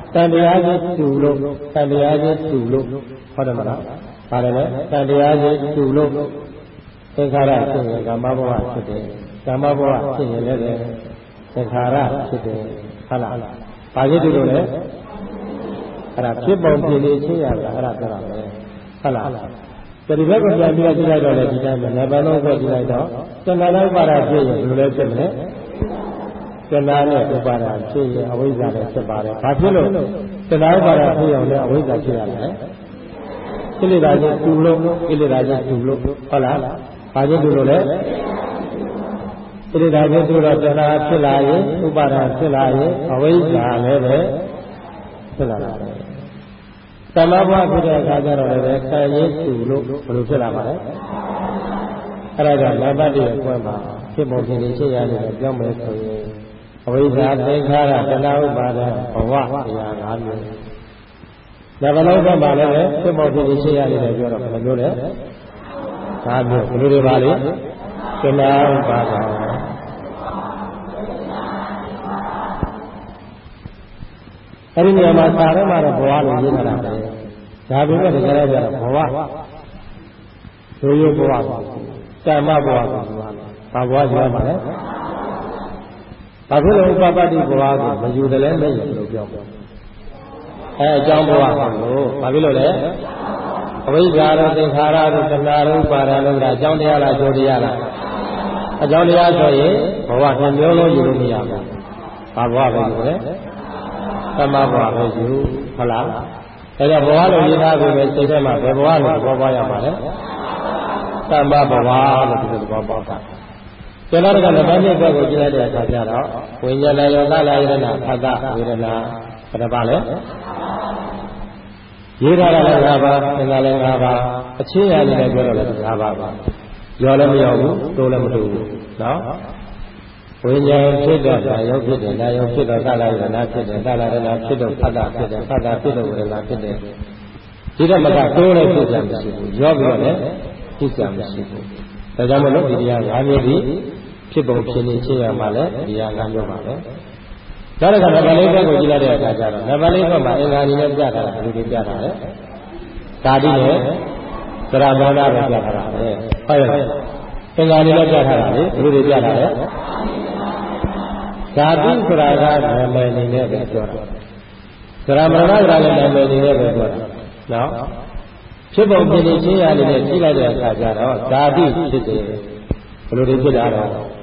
Speaker 1: တန်တရားကြီးတူလို့တန်တရားကြီးတူလို့ဟုတ်တယ်မလားပါတယ်လေတန်တရားကြီးတူလို့သင်္ခါရဖြစ်ရင်ကာမဘဝဖြစ်တယ်ကာမဘဝဖြစ်ရင်လည်းသင်္ခါရဖြစ်တယ်ဟုတ်လားဘာဖြစ်တူလို့လဲအဲ့ဒါဖြစ်ပုံဖြစ်နေချင်းရတာအဲ့ဒါပြောတာပဲဟုတ်လားဒီဘက်ကပြန်ပြီးကြည့်လိုက်တော့လေဒီတိုင်းပဲနံပါတ်သုံးကိုကြည့်လိုက်တော့သင်္ခါရဥပါဒဖြစ်ရင်ဘယ်လိုလဲဖြစ်မလဲသင်္ခါရနဲ့ဥပါဒဖြစ်ရင်အဝိဇ္ဇာလည်းဖြစ်ပါတယ်ဘာဖြစ်လို့သင်္ခါရဥပါဒဖြစ်အောင်လည်းအဝိဇ္ဇာဖြစ်ရလဲကိလေသာချင်းတူလို့ကိလေသာချင်းတူလို့ဟုတ်လားဘာချင်းတူလို့လဲကိလေသာချင်းတူတော့သင်္ခါရဖြစ်လာရင်ဥပါဒဖြစ်လာရင်အဝိဇ္ဇာလည်းပဲဖြစ်လာတယ်သမဘဝဖြစ်တဲ့အခါကျတော့လည်းခံရည်တူလို့ဘယ်လိုဖြစ်လာပါလဲအဲ့ဒါကြောင့်နံပါတ်တစ်အကွက်မှာဖြစ်ပုံဖြစ်နေဖြစ်ရတယ်ပြောင်းမယ်ဆိုရင်အဝိဇ္ဇာသင်္ခါရတဏှာဥပါဒဘဝတရား၅မျိုးဒါကလည်းတော့ပါလဲဖြစ်ပုံဖြစ်နေဖြစ်ရတယ်ပြောတော့ဘယ်လိုလဲ၅မျိုးဘယ်လိုတွေပါလဲတဏှာဥပါဒအဲ့ဒီနေရာမှာသာထဲမှာတော့ဘဝလို့ရေးထားတာပဲဒါပေမဲ့တကယ်တော့ဘဝရိုးရိုးဘဝကမ္မဘဝကိုဘာဘဝပြောမှာလဲဘာဖြစ်လို့ဥပပတ္တိဘဝကိုမယူတယ်လဲမယူလို့ပြောတယ်အဲအကြောင်းဘဝကိုဘာဖြစ်လို့လဲအဝိဇ္ဇာတို့သင်္ခါရတို့တဏှာတို့ပါဒတို့ကအကြောင်းတရားလားကျိုးတရားလားအကြောင်းတရားဆိုရင်ဘဝတစ်မျိုးလုံးယူလို့မရဘူးဘာဘဝပဲယူလဲသမဘဝပဲယူဟုတ်လားအဲဒါဘဝလို့ရေးထားပြီးပဲစိတ်ထဲမှာဘယ်ဘဝလို့ပေါ်ပေါ်ရမှာလဲသမဘဝလို့ဒီလိုပေါ်ပေါ်တာကျွန်တော်တို့ကလည်းဗာမြတ်ဘက်ကိုကြည့်လိုက်တဲ့အခါကျတော့ဝိညာဏယောသလာယရဏဖတ်တာဝေဒနာဘယ်နှပါလဲရေးထားတာလည်း၅ပါးသင်္ခါလည်း၅ပါးအချင်းရာလည်းပြောတော့လည်း၅ပါးပါရောလည်းမရောဘူးတိုးလည်းမတိုးဘူးနော်ဝိညာဉ်ဖြစ်တော့ဒါယုတ်ဖြစ်တယ်ဒါယုတ်ဖြစ်တော့သလာယရဏဖြစ်တယ်သလာယရဏဖြစ်တော့ဖတ်တာဖြစ်တယ်ဖတ်တာဖြစ်တော့ဝေဒနာဖြစ်တယ်ဒီတော့မကတိုးလည်းဖြစ်ကြမရှိဘူးရောပြီးတော့လည်းဖြစ်ကြမရှိဘူးဒါကြောင့်မလို့ဒီတရား၅မျိုးဒီဖြစ်ပုံဖြစ်နေချင်းရမှာလဲဒီတရား၅မျိုးပါပဲဒါလည်းကနံပါတ်လေးဘက်ကိုကြည့်လိုက်တဲ့အခါကျတော့နံပါတ်လေးဘက်မှာအင်္ဂါကြီးနဲ့ပြထားတာဘယ်လိုပြထားလဲဓာတိနဲ့သရမောဒပဲပြထားတာပဲဟုတ်ရဲ့အင်္ဂါကြီးနဲ့ပြထားတာလေဘယ်လိုပြထားလဲဓာတိဆိုတာကနာမည်နေနဲ့ပဲပြောတာသရမောဒကလည်းနာမည်နေနဲ့ပဲပြောတာနော်ဖြစ်ပုံဖြစ်နေချင်းရလေးနဲ့ကြည့်လိုက်တဲ့အခါကျတော့ဓာတိဖြစ်တယ်ဘယ်လိုတွေဖြစ်တာလဲ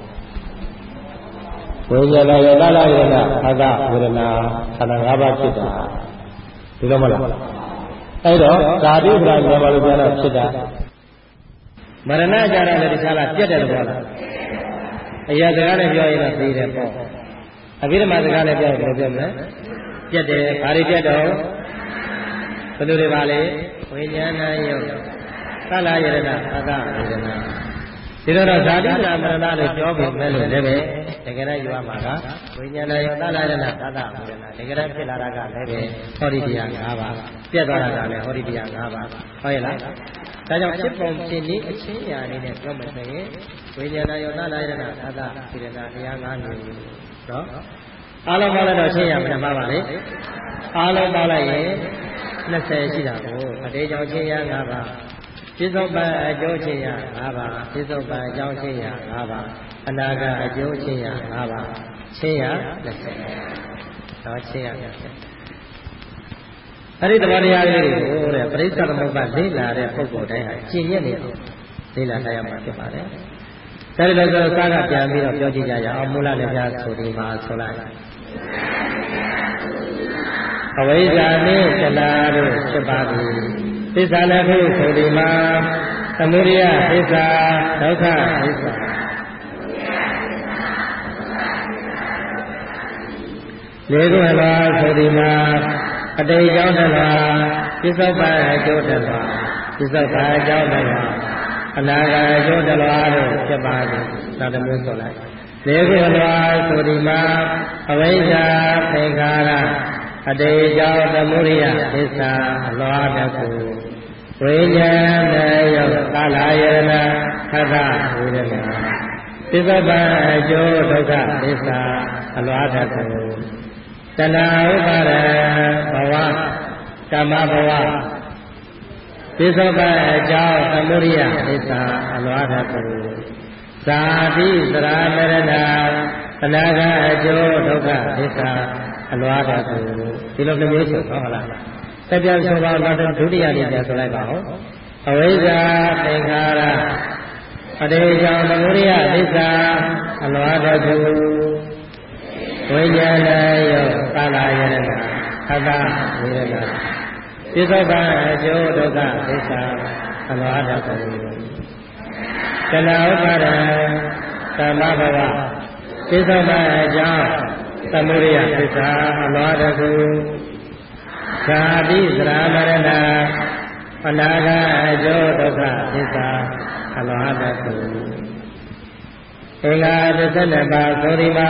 Speaker 1: ဝိညာဏယောသလာယရဏအာသဝေဒနာခန္ဓာ၅ပါးဖြစ်တာဒီလိုမလားအဲ့တော့ဓာတိပ္ပရာမြန်မာလိုပြောတာဖြစ်တာမရဏကြတာလည်းတခြားလားပြတ်တယ်လို့ပြောတာအရာစကားနဲ့ပြောရင်တော့သိတယ်ပေါ့အဘိဓမ္မာစကားနဲ့ပြောရင်ဘယ်လိုပြောမလဲပြတ်တယ်ဘာတွေပြတ်တော့ဘယ်လိုတွေပါလဲဝိညာဏယောသလာယရဏအာသဝေဒနာဒီတော့ဓာတိပ္ပရာမရဏလို့ပြောပြီးမဲ့လို့လည်းပဲတကယ်တော့ယူရမှာကဝိညာဏယောသလာယရဏသာသဝေဒနာတကယ်တော့ဖြစ်လာတာကလည်းပဲဟောဒီတရား၅ပါးပြတ်သွားတာကလည်းဟောဒီတရား၅ပါးဟုတ်ရဲ့လားဒါကြောင့်ဖြစ်ပုံဖြစ်နည်းအချင်းရာအနေနဲ့ပြောမယ်ဆိုရင်ဝိညာဏယောသလာယရဏသာသဝေဒနာတရား၅မျိုးနော်အားလုံးပါလိုက်တော့ချင်းရာဘယ်နှပါပါလဲအားလုံးပါလိုက်ရင်၂၀ရှိတာကိုအတေကြောင့်ချင်းရာ၅ပါးပြစ္ဆုတ်ပံအကျိုးချင်းရာ၅ပါးပြစ္ဆုတ်ပံအကြောင်းချင်းရာ၅ပါးအနာဂတ်အကျိုးချင်းရာ၅ပါးချင်းရာ၂၀တော့ချင်းရာ၂၀အဲ့ဒီတရားတရားလေးတွေကိုတဲ့ပရိစ္ဆေသမုပ္ပါလေ့လာတဲ့ပုဂ္ဂိုလ်တိုင်းဟာကျင့်ရနေအောင်လေ့လာထားရမှာဖြစ်ပါတယ်ဒါလည်းဆိုတော့စားကပြန်ပြီးတော့ပြောကြည့်ကြရအောင်မူလလည်းပြဆိုဒီမှာဆိုလိုက်အဝိဇ္ဇာနှင့်တဏှာတို့ဖြစ်ပါသည်သစ္စာလည်းဖြစ်ဆိုဒီမှာသမုဒယသစ္စာဒုက္ခသစ္စာလေကုဟလာဆိုဒီမှာအတိတ်ကြောင့်တလားပြစ္ဆုတ်ပံအကျိုးတလားပြစ္ဆုတ်ပံအကြောင်းတလားအနာဂတ်အကျိုးတလားတို့ဖြစ်ပါသည်သာသမီးဆိုလိုက်လေကုဟလာဆိုဒီမှာအဝိဇ္ဇာသင်္ခါရအတေကြောင့်သမုဒိယသစ္စာအလွားတကူဝိညာဏယောသလာယရဏသတ္တဝေဒနာသစ္စာပံအကျိုးဒုက္ခသစ္စာအလွားတကူတဏှာဥပါဒ
Speaker 2: မ္မဘဝပိဿဘအကြောင်းသမုဒိယသစ္စာအလွားတတ်ကိုဇာတိသရမရဏအနာဂတ်အကျိုးဒုက္ခသစ္စာအလွားတတ်ကိုဒီလိုမျိုးဆိုဟုတ်လားတက်ပြဆိုပါတော့ဒုတိယနေ့ပြန်ဆိုလိုက်ပါဦးအဝိဇ္ဇာသင်္ခါရအတေကြောင့်သမုဒိယသစ္စာအလွားတတ်ကိုဝိညာဏယောကာလယရဏအတ္တဝေဒနာပိဿဘအကျိုးဒုက္ခသစ္စာအလွားတတ်ကိုတဏှာဥပါဒံသမ္မဘဝပိဿဘအကြောင်းသမုဒိယသစ္စာအလွားတတ်ကိုဇာတိသရမရဏအနာဂတ်အကျိုးဒုက္ခသစ္စာအလွားတတ်ကိုအင်္ဂါသစ္စာနှစ်ပါးဆိုဒီမှာ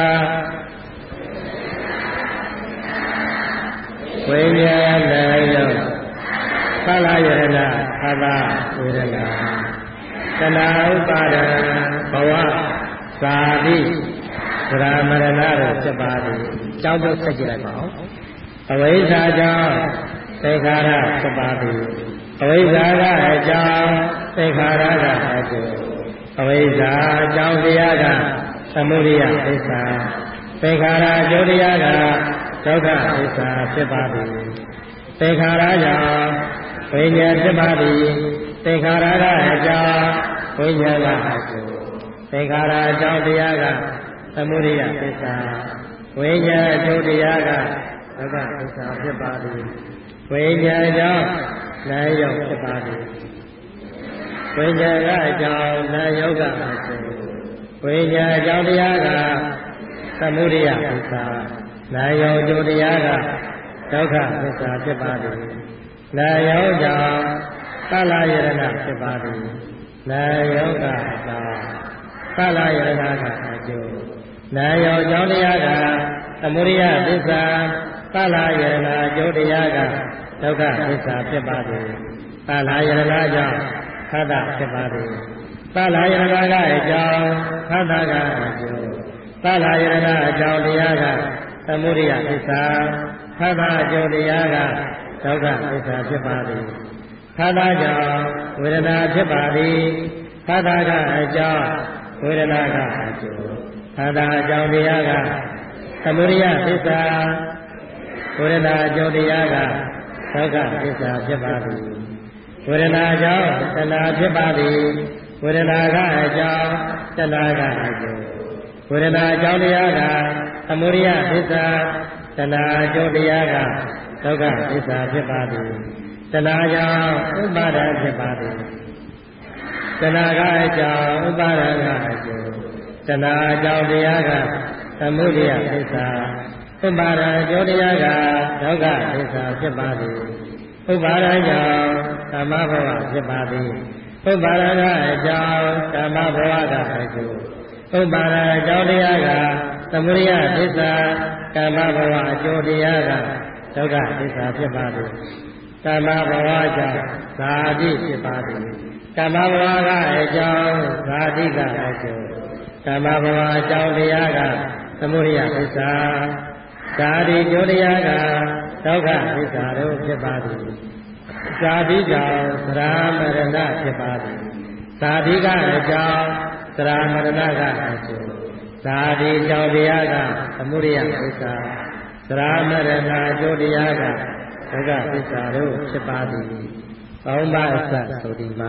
Speaker 2: ဝိညာဏယောကာလယရဏအတ္တဝေဒနာတဏှာဥပါဒံဘဝဇာတိသရမရဏတို့ဖြစ်ပါသည်ကြောင်းတော့ဆက်ကြည့်လိုက်ပါဦးအဝိဇ္ဇာကြောင့်သင်္ခါရဖြစ်ပါသည်အဝိဇ္ဇာကအကြောင်းသင်္ခါရကအကျိုးအဝိဇ္ဇာအကြောင်းတရားကသမုဒိယသစ္စာသင်္ခါရအကျိုးတရားကဒုက္ခသစ္စာဖြစ်ပါသည်သင်္ခါရကြောင့်ဝိညာဉ်ဖြစ်ပါသည်သင်္ခါရကအကြောင်းဝိညာဉ်ကအကျိုးသင်္ခါရအကြောင်းတရားကသမုဒိယသစ္စာဝိညာဉ်အကျိုးတရားကဒုက္ခသစ္စာဖြစ်ပါသည်ဝိညာဉ်ကြောင့်နာယုတ်ဖြစ်ပါသည်ဝိညာဉ်ကအကြောင်းနာယုတ်ကအကျိုးဝိညာဉ်အကြောင်းတရားကသမုဒိယသစ္စာနာယုတ်အကျိုးတရားကဒုက္ခသစ္စာဖြစ်ပါသည်နာယုတ်ကြောင့်ကာလယရဏဖြစ်ပါသည်နာယုတ်ကအကြောင်းကာလယရဏကအကျိုးနာယုတ်အကြောင်းတရားကသမုဒိယသစ္စာကာလယရဏအကျိုးတရားကဒုက္ခသစ္စာဖြစ်ပါသည်ကာလယရဏကြောင့်ခန္ဓာဖြစ်ပါသည်ကာလယရဏကအကြောင်းခန္ဓာကအကျိုးကာလယရဏအကြောင်းတရားကသမုဒိယသစ္စာခန္ဓာအကျိုးတရားကဒုက္ခသစ္စာဖြစ်ပါသည်ခန္ဓာကြောင့်ဝေဒနာဖြစ်ပါသည်ခန္ဓာကအကြောင်းဝေဒနာကအကျိုးခန္ဓာအကြောင်းတရားကသမုဒိယသစ္စာဝေဒနာအကျိုးတရားကဒုက္ခသစ္စာဖြစ်ပါသည်ဝေဒနာကြောင့်တဏှာဖြစ်ပါသည်ဝေဒနာကအကြောင်းတဏှာကအကျိုးဝေဒနာအကြောင်းတရားကသမုဒိယသစ္စာတဏှာအကျိုးတရားကဒုက္ခသစ္စာဖြစ်ပါသည်တဏှာကြောင့်ဥပါဒံဖြစ်ပါသည်တဏှာကအကြောင်းဥပါဒံကအကျိုးတဏှာအကြောင်းတရားကသမုဒိယသစ္စာဥပါဒံအကျိုးတရားကဒုက္ခသစ္စာဖြစ်ပါသည်ဥပါဒံကြောင့်ကာမဘဝဖြစ်ပါသည်ဥပါဒံကအကြောင်းကာမဘဝကအကျိုးဥပါဒံအကြောင်းတရားကသမုဒိယသစ္စာကာမဘဝအကျိုးတရားကဒုက္ခသစ္စာဖြစ်ပါသည်ကာမဘဝကြောင့်ဇာတိဖြစ်ပါသည်ကာမဘဝကအကြောင်းဇာတိကအကျိုးကာမဘဝအကြောင်းတရားကသမုဒိယသစ္စာဇာတိကျိုးတရားကဒုက္ခသစ္စာတို့ဖြစ်ပါသည်ဇာတိကြောင့်သရမရဏဖြစ်ပါသည်ဇာတိကအကြောင်းသရမရဏကအကျိုးဇာတိကြောင့်တရားကသမုဒိယသစ္စာသရမရဏအကျိုးတရားကဒုက္ခသစ္စာတို့ဖြစ်ပါသည်ကောင်းပါအစဆိုဒီမှာ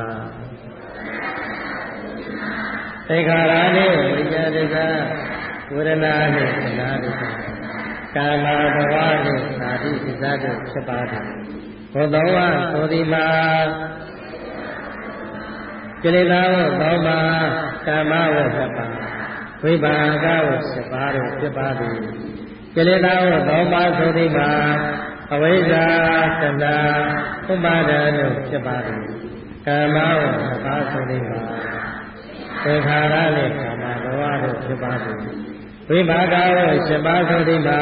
Speaker 2: သင်္ခါရနှင့်ဝိညာဉ်တွေကဝေဒနာနှင့်သနာတွေကကာမဘဝနှင့်ဓာတိသစ္စာတို့ဖြစ်ပါသည်ဘုသောဝဆိုဒီမှာကိလေသာဝသောမှာကာမဝဖြစ်ပါဝိပါကဝဖြစ်ပါတို့ဖြစ်ပါသည်ကိလေသာဝသောမှာဆိုဒီမှာအဝိဇ္ဇာတဏှာဥပါဒံတို့ဖြစ်ပါသည်ကာမဝဖြစ်ပါဆိုဒီမှာသင်္ခါရနှင့်ကာမဘဝတို့ဖြစ်ပါသည်ဝိပါကဝဖြစ်ပါဆိုဒီမှာ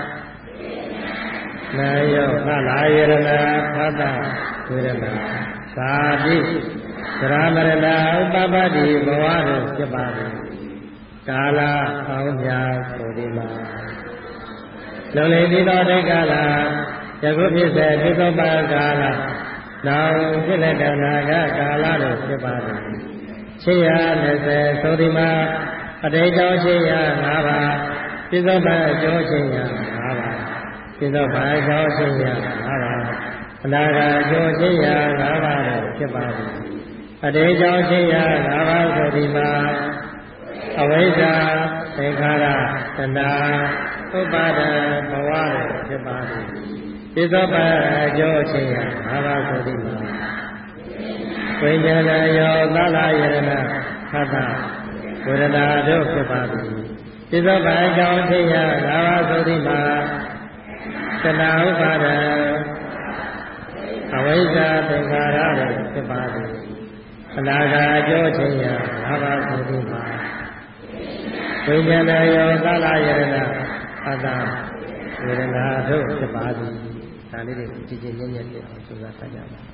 Speaker 2: နာယောခလာယရဏဖသဝေရဏသာတိသရမရဏဥပပတ္တိဘဝတို့ဖြစ်ပါသည်ကာလအောင်မြာဆိုဒီမှာလုံလေပြီးသောတိတ်ကာလယခုဖြစ်စေဒီသောပါကာလနောင်ဖြစ်လက်တနာကကာလတို့ဖြစ်ပါသည်ရှစ်ရာနှစ်ဆယ်သုတိမာအတေကျောင်းရှစ်ရာငါးပါးပြစ္ဆုတ်ပံအကျော်ရှစ်ရာငါးပါးပြစ္ဆုတ်ပံအကျော်ရှစ်ရာငါးပါးအနာဂတ်အကျော်ရှစ်ရာငါးပါးတို့ဖြစ်ပါသည်အတေကျောင်းရှစ်ရာငါးပါးသုတိမာအဝိဇ္ဇာသင်္ခါရတဏှာဥပါဒံဘဝတို့ဖြစ်ပါသည်ပြစ္ဆုတ်ပံအကျော်ရှစ်ရာငါးပါးသုတိမာဝိညာဏယောသလယရဏခတ္တဝေဒနာတို့ဖြစ်ပါသည်ပြစ္ဆုတ်ပံအကြောင်းဖြစ်ရာငါးပါးသုတိမာတဏှာဥပါဒံအဝိဇ္ဇာသင်္ခါရတို့ဖြစ်ပါသည်အနာဂတ်အကျိုးခြင်းရာငါးပါးသုတိမာဝိညာဏယောသလယရဏခတ္တဝေဒနာတို့ဖြစ်ပါသည်ဒါလေးတွေကြည်ကြည်ညက်ညက်ပြအောင်စဉ်းစားကြပါ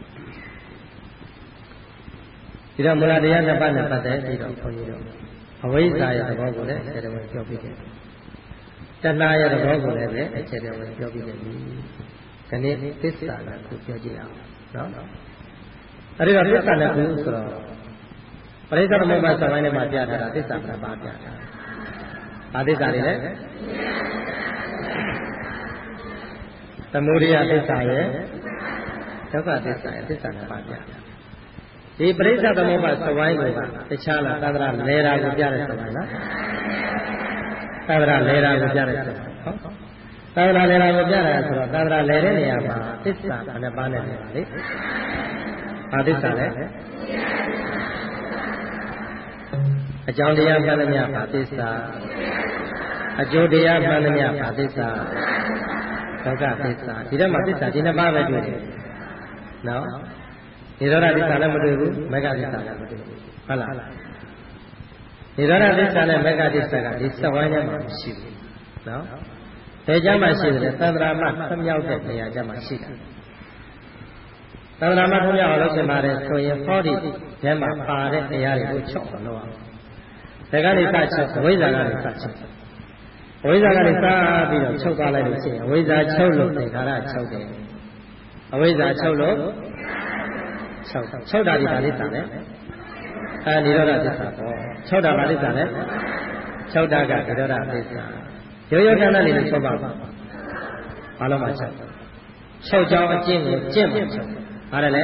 Speaker 2: ဒီတော့မူလတရားနှစ်ပါးနဲ့ပတ်သက်ပြီးတော့ခွန်ကြီးတို့အဝိဇ္ဇာရဲ့သဘောကိုလည်းအခြေတော်ပြောပြတယ်။တဏှာရဲ့သဘောကိုလည်းပဲအခြေတော်ပြောပြတယ်။ဒီနေ့သစ္စာကိုပြောကြည့်အောင်နော်။အဲဒီတော့သစ္စာနဲ့ခုဆိုတော့ပရိစ္ဆေသမုပ္ပါသံပိုင်းထဲမှာပြထားတာသစ္စာနှစ်ပါးပြထားတာ။ဘာသစ္စာတွေလဲ။သမုဒယသစ္စာရဲ့ဒုက္ခသစ္စာရဲ့သစ္စာနှစ်ပါးပြထားတာဒီပရိစ္ဆေသမုပ္ပါသဝိုင်းကိုတခြားလားသဒ္ဒရာလဲတာကိုပြတဲ့သဝိုင်းလားသဒ္ဒရာလဲတာကိုပြတဲ့သဝိုင်းဟုတ်သဒ္ဒရာလဲတာကိုပြတာဆိုတော့သဒ္ဒရာလဲတဲ့နေရာမှာသစ္စာဘယ်နှပါးနဲ့လဲပါလေဘာသစ္စာလဲအကြောင်းတရားမှန်သမျှဘာသစ္စာအကျိုးတရားမှန်သမျှဘာသစ္စာဒုက္ခသစ္စာဒီထဲမှာသစ္စာဒီနှစ်ပါးပဲတွေ့တယ်နော်နိရောဓသစ္စာလည်းမတွေ့ဘူးမဂ္ဂသစ္စာလည်းမတွေ့ဘူးဟုတ်လားနိရောဓသစ္စာနဲ့မဂ္ဂသစ္စာကဒီစက်ဝိုင်းထဲမှာရှိဘူးနော်ဘယ်ကြမှာရှိတယ်လဲသန္တရာမသမြောက်တဲ့နေရာကြမှာရှိတယ်သန္တရာမသမြောက်အောင်လုပ်ချင်ပါတယ်ဆိုရင်ဟောဒီထဲမှာပါတဲ့နေရာတွေကိုချုပ်အောင်လုပ်အောင်ဒါကနေစချုပ်အဝိဇ္ဇာကနေစချုပ်အဝိဇ္ဇာကနေစပြီးတော့ချုပ်သွားလိုက်လို့ရှိရင်အဝိဇ္ဇာချုပ်လို့သင်္ခါရချုပ်တယ်အဝိဇ္ဇာချုပ်လို့၆၆တာဒီပါဠိစာနဲ့အဲနိရောဓသစ္စာပေါ့၆တာပါဠိစာနဲ့၆တာကနိရောဓသစ္စာရိုးရိုးတန်းတန်းလေးချုပ်ပါဘာလို့မှချုပ်၆ကြောင်းအကျင့်ကိုကျင့်မှချုပ်ဟာတယ်လေ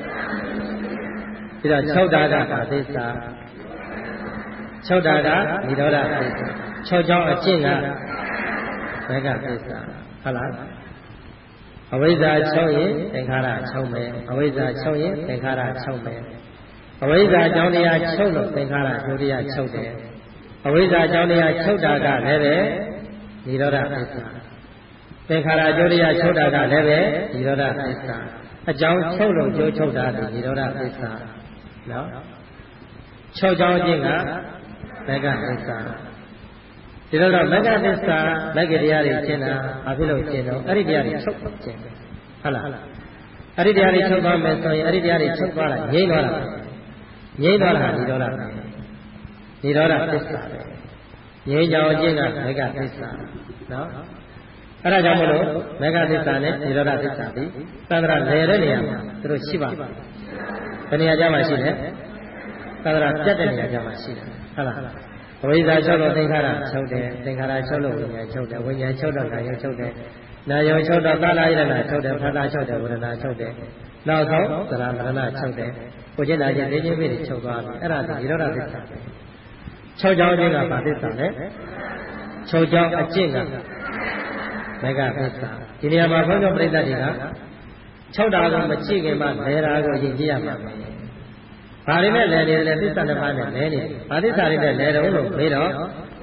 Speaker 2: ပြီးတော့၆တာကပါသစ္စာ၆တာကနိရောဓသစ္စာ၆ကြောင်းအကျင့်ကဘဂ္ဂသစ္စာဟုတ်လားအဝိဇ္ဇာချုပ်ရင်သင်္ခါရချုပ်မယ်အဝိဇ္ဇာချုပ်ရင်သင်္ခါရချုပ်မယ်အဝိဇ္ဇာကြောင့်တရားချုပ်လို့သင်္ခါရဒုတိယချုပ်တယ်အဝိဇ္ဇာကြောင့်တရားချုပ်တာကလည်းပဲနိရောဓသစ္စာသင်္ခါရဒုတိယချုပ်တာကလည်းပဲနိရောဓသစ္စာအကြောင်းချုပ်လို့ကျိုးချုပ်တာကနိရောဓသစ္စာနော်ချုပ်ကြောင်းချင်းကမဂ္ဂသစ္စာဒီလိုတော့မဂ္ဂသစ္စာမဂ္ဂတရားတွေရှင်းတာဘာဖြစ်လို့ရှင်းတော့အဲ့ဒီတရားတွေချုပ်ရှင်းတယ်ဟုတ်လားအဲ့ဒီတရားတွေချုပ်သွားမယ်ဆိုရင်အဲ့ဒီတရားတွေချုပ်သွားတာငြိမ့်သွားတာငြိမ့်သွားတာဒီတော့လားဒီတော့လားသစ္စာပဲငြိမ့်ကြောင်အကျင့်ကမဂ္ဂသစ္စာနော်အဲ့ဒါကြောင့်မလို့မဂ္ဂသစ္စာနဲ့ဒီတော့သစ္စာဒီသန္တရာလဲတဲ့နေရာမှာသူတို့ရှိပါဘယ်နေရာကြမှာရှိလဲသန္တရာပြတ်တဲ့နေရာကြမှာရှိတယ်ဟုတ်လားအဝိဇ္ဇာချုပ်လို့သင်္ခါရချုပ်တယ်သင်္ခါရချုပ်လို့ဝိညာဉ်ချုပ်တယ်ဝိညာဉ်ချုပ်တော့နာယုချုပ်တယ်နာယုချုပ်တော့သလာယရဏချုပ်တယ်ဖသချုပ်တယ်ဝေဒနာချုပ်တယ်နောက်ဆုံးသရမရဏချုပ်တယ်ကိုကျင့်တာချင်းသိချင်းပြည့်ချုပ်သွားပြီအဲ့ဒါကနိရောဓသစ္စာပဲချုပ်ကြောင်းချင်းကဘာသစ္စာလဲချုပ်ကြောင်းအကျင့်ကမဂ္ဂသစ္စာဒီနေရာမှာဘုန်းတော်ပြိဿတွေကချုပ်တာကိုမကြည့်ခင်မှလဲတာကိုယဉ်ကျေးရမှာပဲဘာတွေနဲ့လဲနေတယ်သစ္စာတစ်ပါးနဲ့လဲနေတယ်ဘာသစ္စာတွေနဲ့လဲတော့လို့မေးတော့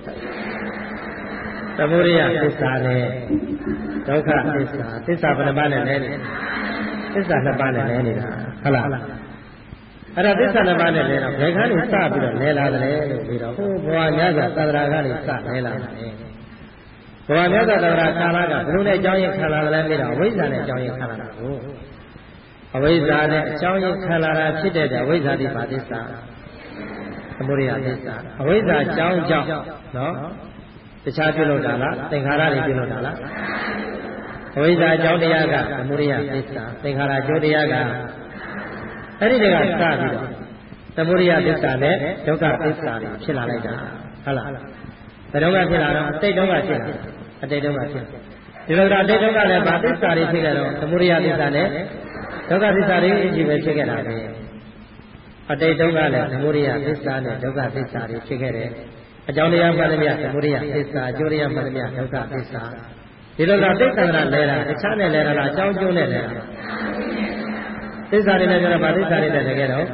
Speaker 2: သမုဒယသစ္စာနဲ့ဒုက္ခသစ္စာသစ္စာဘယ်နှပါးနဲ့လဲနေသစ္စာနှစ်ပါးနဲ့လဲနေတာဟုတ်လားအဲ့ဒါသစ္စာနှစ်ပါးနဲ့လဲတော့ဘယ်ခါနေစပြီးတော့လဲလာတယ်လို့ပြီးတော့ဟိုဘဝများစွာသဒ္ဒရာကနေစလဲလာတယ်ဘဝများစွာသဒ္ဒရာခန္ဓာကဘယ်လိုနဲ့အကြောင်းရင်းခံလာတယ်လဲပြီးတော့အဝိဇ္ဇာနဲ့အကြောင်းရင်းခံလာတာကိုအဝိဇ္ဇာနဲ့အကြောင်းရင်းခံလာတာဖြစ်တဲ့အဝိဇ္ဇာတိပါသစ္စာသမုဒယသစ္စာအဝိဇ္ဇာကြောင်းကြောင့်နော်တခြားပြုလုပ်တာလားသင်္ခါရတွေပြုလုပ်တာလားအဝိဇ္ဇာအကြောင်းတရားကသမုဒိယသစ္စာသင်္ခါရအကျိုးတရားကအဲ့ဒီတည်းကစပြီးတော့သမုဒိယသစ္စာနဲ့ဒုက္ခသစ္စာတွေဖြစ်လာလိုက်တာဟုတ်လားဘယ်တော့မှဖြစ်လာတော့အတိတ်တုန်းကဖြစ်လာအတိတ်တုန်းကဖြစ်ဒီလိုကအတိတ်တုန်းကလည်းဗာသစ္စာတွေဖြစ်ခဲ့တော့သမုဒိယသစ္စာနဲ့ဒုက္ခသစ္စာတွေအကြည့်ပဲဖြစ်ခဲ့တာပဲအတိတ်တုန်းကလည်းသမုဒိယသစ္စာနဲ့ဒုက္ခသစ္စာတွေဖြစ်ခဲ့တယ်အကြောင်းတရားမှန်သမျှသမုဒိယသစ္စာအကျိုးတရားမှန်သမျှဒုက္ခသစ္စာဒီလိုကသိက္ခာရလဲတာတခြားနဲ့လဲတာလားအကြောင်းကျိုးနဲ့လဲတာသစ္စာတွေနဲ့ပြောတော့ဗာသစ္စာတွေနဲ့တကယ်တော့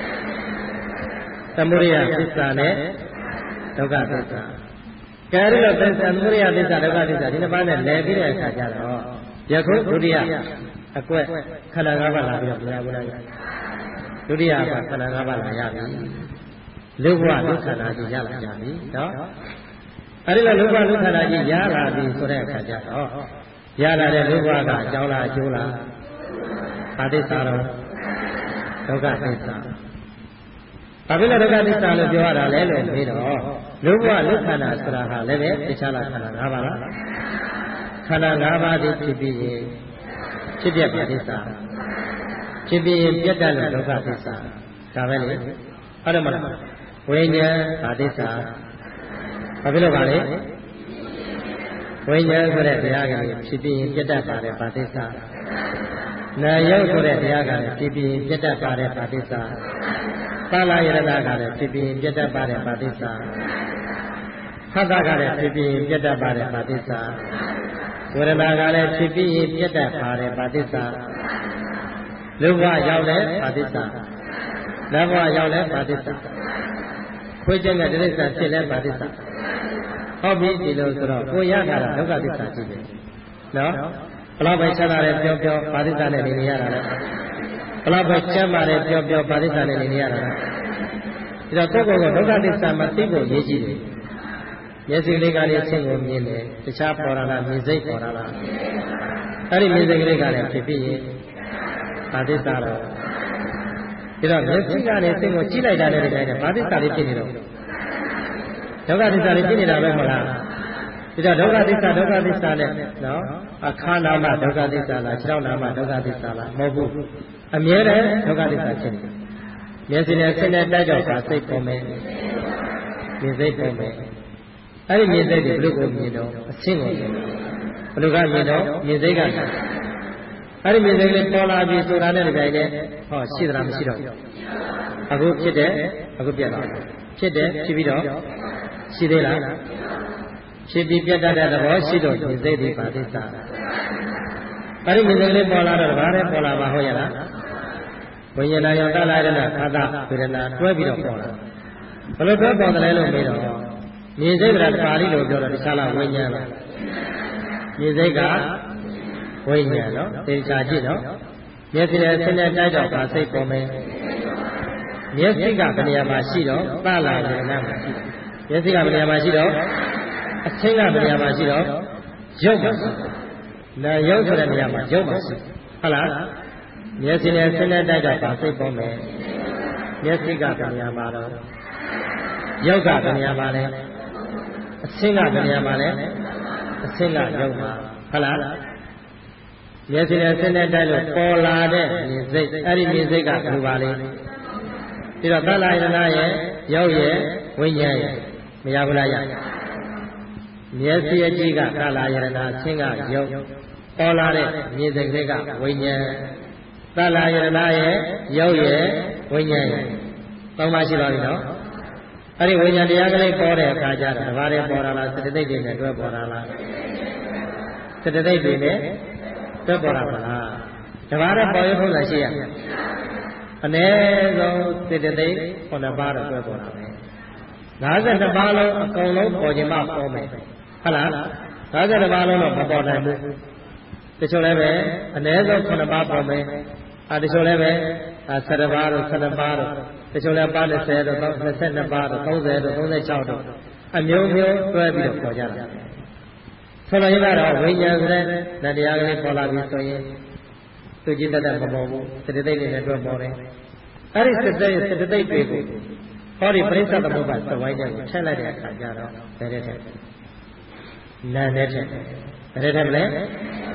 Speaker 2: သမုဒိယသစ္စာနဲ့ဒုက္ခသစ္စာကဲလို့သစ္စာသမုဒိယသစ္စာဒုက္ခသစ္စာဒီနှစ်ပါးနဲ့လဲပြီးတဲ့အခါကျတော့ယခုဒုတိယအကွက်ခန္ဓာ၅ပါးလာပြီးတော့ဘုရားဘုရားဒုတိယကခန္ဓာ၅ပါးလာရပြီလူဘဝဒုက္ခနာကြီးရလာကြပြီနော်အဲဒီလိုလူဘဝဒုက္ခနာကြီးရလာပြီဆိုတဲ့အခါကျတော့ရလာတဲ့လူဘဝကအကြောင်းလားအကျိုးလားဘာသစ္စာတော့ဒုက္ခသစ္စာဘာဖြစ်လို့ဒုက္ခသစ္စာလို့ပြောရတာလဲလို့ပြီးတော့လူဘဝဒုက္ခနာဆိုတာဟာလည်းပဲတခြားလားခန္ဓာ၅ပါးလားခန္ဓာ၅ပါးဒီဖြစ်ပြီးရင်ဖြစ်ပြတဲ့သစ္စာဖြစ်ပြီးရင်ပြတ်တတ်တဲ့ဒုက္ခသစ္စာဒါပဲလေဟုတ်တယ်မလားဝိညာဉ်ဘာသစ္စာဘာဖြစ်လို့ပါလဲဝိညာဉ်ဆိုတဲ့တရားကလည်းဖြစ်ပြီးရင်ပြတ်တတ်ပါတယ်ဘာသစ္စာနာယုတ်ဆိုတဲ့တရားကလည်းဖြစ်ပြီးရင်ပြတ်တတ်ပါတယ်ဘာသစ္စာကာလယရဏကလည်းဖြစ်ပြီးရင်ပြတ်တတ်ပါတယ်ဘာသစ္စာဖတ်တာကလည်းဖြစ်ပြီးရင်ပြတ်တတ်ပါတယ်ဘာသစ္စာဝေဒနာကလည်းဖြစ်ပြီးရင်ပြတ်တတ်ပါတယ်ဘာသစ္စာလူဘဝရောက်တဲ့ဘာသစ္စာနတ်ဘဝရောက်တဲ့ဘာသစ္စာခွေးကျက်တဲ့တိရစ္ဆာန်ဖြစ်တဲ့ဘာသစ္စာဟုတ်ပြီဒီလိုဆိုတော့ကိုရတာဒုက္ခသစ္စာရှိတယ်နော်ဘလောက်ပဲဆက်တာလဲပြောပြောဘာသစ္စာနဲ့နေနေရတာလဲဘလောက်ပဲကျမ်းပါတယ်ပြောပြောဘာသစ္စာနဲ့နေနေရတာလဲဒါတော့ကိုယ့်ကိုယ်ကဒုက္ခသစ္စာမသိဖို့ရည်ကြည့်တယ်မျက်စိလေးကလည်းဆင်းကိုမြင်တယ်တခြားပေါ်လာတာမြင်စိတ်ပေါ်လာတာအဲ့ဒီမြင်စိတ်ကလေးကလည်းဖြစ်ပြီးရင်ဘာသစ္စာတော့ဒီတော့မျက်စိကလည်းဆင်းကိုကြည့်လိုက်တာလည်းဒီတိုင်းနဲ့ဘာသစ္စာလေးဖြစ်နေတော့ဒုက္ခသစ္စာလေးဖြစ်နေတာပဲမဟုတ်လားဒီတော့ဒုက္ခသစ္စာဒုက္ခသစ္စာနဲ့နော်အခါနာမဒုက္ခသစ္စာလားခြေထောက်နာမဒုက္ခသစ္စာလားမဟုတ်ဘူးအမြဲတမ်းဒုက္ခသစ္စာဖြစ်နေမျက်စိနဲ့ဆင်းနဲ့တိုက်တော့စိတ်ပေါ်မယ်မြင်စိတ်ပေါ်မယ်အဲ့ဒီမြင်စိတ်တွေဘယ်လိုကိုမြင်တော့အရှင်းကိုမြင်ဘယ်လိုကမြင်တော့မြင်စိတ်ကအဲ့ဒီမြင်စိတ်လေးပေါ်လာပြီဆိုတာနဲ့ဒီတိုင်းနဲ့ဟောရှိသလားမရှိတော့အခုဖြစ်တယ်အခုပြတ်သွားဖြစ်တယ်ဖြစ်ပြီးတော့ရှိသေးလားဖြစ်ပြီးပြတ်တတ်တဲ့သဘောရှိတော့မြင်စိတ်တွေပါသစ္စာအဲ့ဒီမြင်စိတ်လေးပေါ်လာတော့ဘာလဲပေါ်လာပါဟောရလားဝိညာဏယောတလာရဏခါသဝေဒနာတွဲပြီးတော့ပေါ်လာဘယ်လိုတွဲပေါ်တယ်လဲလို့မေးတော့မြင်စိတ်ကပါဠိလိုပြောတော့တခြားလားဝိညာဉ်လားမြင်စိတ်ကဝိညာဉ်နော်သေချာကြည့်နော်မျက်စိနဲ့ဆင်းနဲ့တိုက်တော့ပါစိတ်ပေါ်မယ်မျက်စိကဘယ်နေရာမှာရှိတော့သလာရဏမှာရှိမျက်စိကဘယ်နေရာမှာရှိတော့အချင်းကဘယ်နေရာမှာရှိတော့ရုပ်မှာရှိနာရုပ်ဆိုတဲ့နေရာမှာရုပ်မှာရှိဟုတ်လားမျက်စိနဲ့ဆင်းနဲ့တိုက်တော့ပါစိတ်ပေါ်မယ်မျက်စိကဘယ်နေရာမှာတော့ရုပ်ကဘယ်နေရာမှာလဲအချင်းကဘယ်နေရာမှာလဲအချင်းကရုပ်မှာဟုတ်လားမျက်စိနဲ့ဆင်းနဲ့တိုက်လို့ပေါ်လာတဲ့မြင်စိတ်အဲ့ဒီမြင်စိတ်ကဘယ်လိုပါလဲဒီတော့သလယနာရဲ့ရုပ်ရဲ့ဝိညာဉ်ရဲ့မရဘူးလားရမျက်စိအကြည့်ကသလယနာဆင်းကရုပ်ပေါ်လာတဲ့မြင်စိတ်ကလေးကဝိညာဉ်သလယနာရဲ့ရုပ်ရဲ့ဝိညာဉ်ရဲ့သုံးပါးရှိပါပြီနော်အဲ့ဒီဝိညာဉ်တရားကလေးပေါ်တဲ့အခါကျတော့ဘာတွေပေါ်လာလားစေတသိက်တွေနဲ့တွဲပေါ်လာလားစေတသိက်တွေနဲ့တွဲပေါ်လာပါလားတဘာတဲ့ပေါ်ရဖို့လားရှိရအနည်းဆုံးစေတသိက်ခုနှစ်ပါးတော့တွဲပေါ်လာမယ်၅၂ပါးလုံးအကုန်လုံးပေါ်ခြင်းမပေါ်မယ်ဟုတ်လား၅၂ပါးလုံးတော့မပေါ်နိုင်ဘူးတချို့လည်းပဲအနည်းဆုံးခုနှစ်ပါးပေါ်မယ်အဲတချို့လည်းပဲဆယ်ပါးတို့ဆယ်နှစ်ပါးတို့တချို့လည်းပါ၂၀တို့၂၂ပါးတို့၃၀တို့၃၆တို့အမျိုးမျိုးတွဲပြီးတော့ပေါ်ကြတာဆိုလိုရင်းကတော့ဝိညာဉ်ဆိုတဲ့နတရားကလေးပေါ်လာပြီဆိုရင်သူကြည့်တတ်တဲ့မပေါ်ဘူးစေတသိက်တွေနဲ့တွဲပေါ်တယ်အဲ့ဒီစေတသိက်စေတသိက်တွေကိုဟောဒီပရိစ္ဆသမုပ္ပါသဝိုင်းတဲ့ကိုထည့်လိုက်တဲ့အခါကျတော့ဘယ်တဲ့ထက်နာနဲ့ထက်ဘယ်တဲ့ထက်မလဲ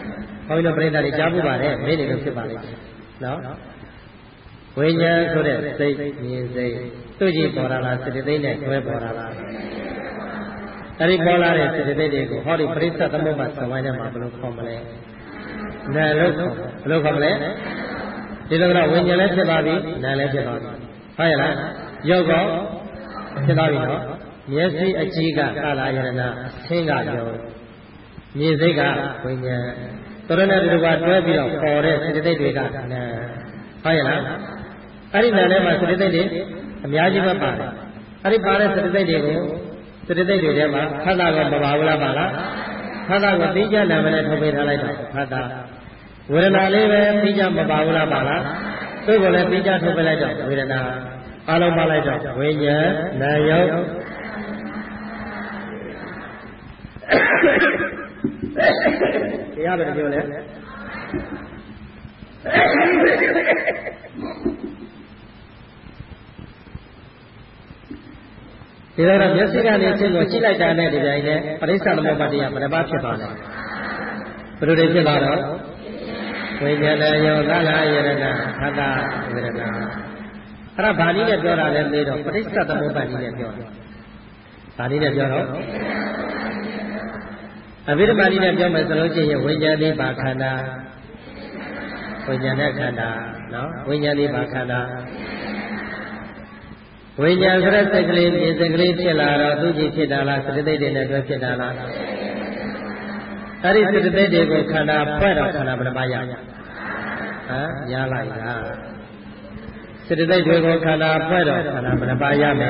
Speaker 2: ဘုန်းကြီးတို့ပြိဿတွေကြားဖို့ပါတယ်မင်းတွေလို့ဖြစ်ပါလိမ့်မယ်နော်ဝိညာဉ်ဆိုတဲ့စိတ်မြင်စိတ်သူ့ကြည့်ပေါ်လာလားစေတသိက်နဲ့တွဲပေါ်လာလားအဲ့ဒီပေါ်လာတဲ့စေတသိက်တွေကိုဟောဒီပရိစ္ဆေသမုပ္ပါသဝိုင်းထဲမှာဘယ်လိုခေါ်မလဲနာလို့ဘယ်လိုခေါ်မလဲဒီလိုကတော့ဝိညာဉ်လည်းဖြစ်ပါပြီနာလည်းဖြစ်ပါပြီဟုတ်ရဲ့လားရုပ်ကောဖြစ်သွားပြီနော်မျက်စိအကြည့်ကကာလယရဏဆင်းကရုပ်မြင်စိတ်ကဝိညာဉ်တော်ရနဲ့ဒီလိုကတွဲပြီးတော့ပေါ်တဲ့စေတသိက်တွေကနာဟုတ်ရဲ့လားအဲ့ဒီနာထဲမှာစေတသိက်တွေအများကြီးပဲပါတယ်အဲ့ဒီပါတဲ့စေတသိက်တွေကိုစေတသိက်တွေထဲမှာခန္ဓာကမပါဘူးလားပါလားခန္ဓာကိုသိကြနာမနဲ့ထုတ်ပေးထားလိုက်တော့ခန္ဓာဝေဒနာလေးပဲသိကြမပါဘူးလားပါလားသူ့ကိုလည်းသိကြထုတ်ပေးလိုက်တော့ဝေဒနာအလုံးပါလိုက်တော့ဝိညာဉ်နာယုတ်တရားပဲပြောလဲဒီတော့မျက်စိကနေအချင်းကိုကြည့်လိုက်တာနဲ့ဒီတိုင်းနဲ့ပရိစ္ဆေသမုပ္ပါဒ်တရားဘယ်နှပါဖြစ်သွားလဲဘယ်လိုတွေဖြစ်သွားတော့ဝိညာဏယောသလာယရဏသတ္တဝေဒနာအဲ့ဒါဗာဏိနဲ့ပြောတာလည်းမေးတော့ပရိစ္ဆေသမုပ္ပါဒ်နဲ့ပြောတယ်ဗာဏိနဲ့ပြောတော့အဘိဓမ္မာဏိနဲ့ပြောမယ်ဆိုလို့ရှိရင်ဝိညာဉ်လေးပါခန္ဓာဝိညာဉ်နဲ့ခန္ဓာနော်ဝိညာဉ်လေးပါခန္ဓာဝိညာဉ်ဆိုတဲ့စိတ်ကလေးမြင်စိတ်ကလေးဖြစ်လာတော့သူကြည့်ဖြစ်တာလားစေတသိက်တွေနဲ့တွဲဖြစ်တာလားအဲ့ဒီစေတသိက်တွေကိုခန္ဓာဖွဲ့တော့ခန္ဓာဘယ်နှပါးရဟမ်ရလိုက်လားစေတသိက်တွေကိုခန္ဓာဖွဲ့တော့ခန္ဓာဘယ်နှပါးရမယ်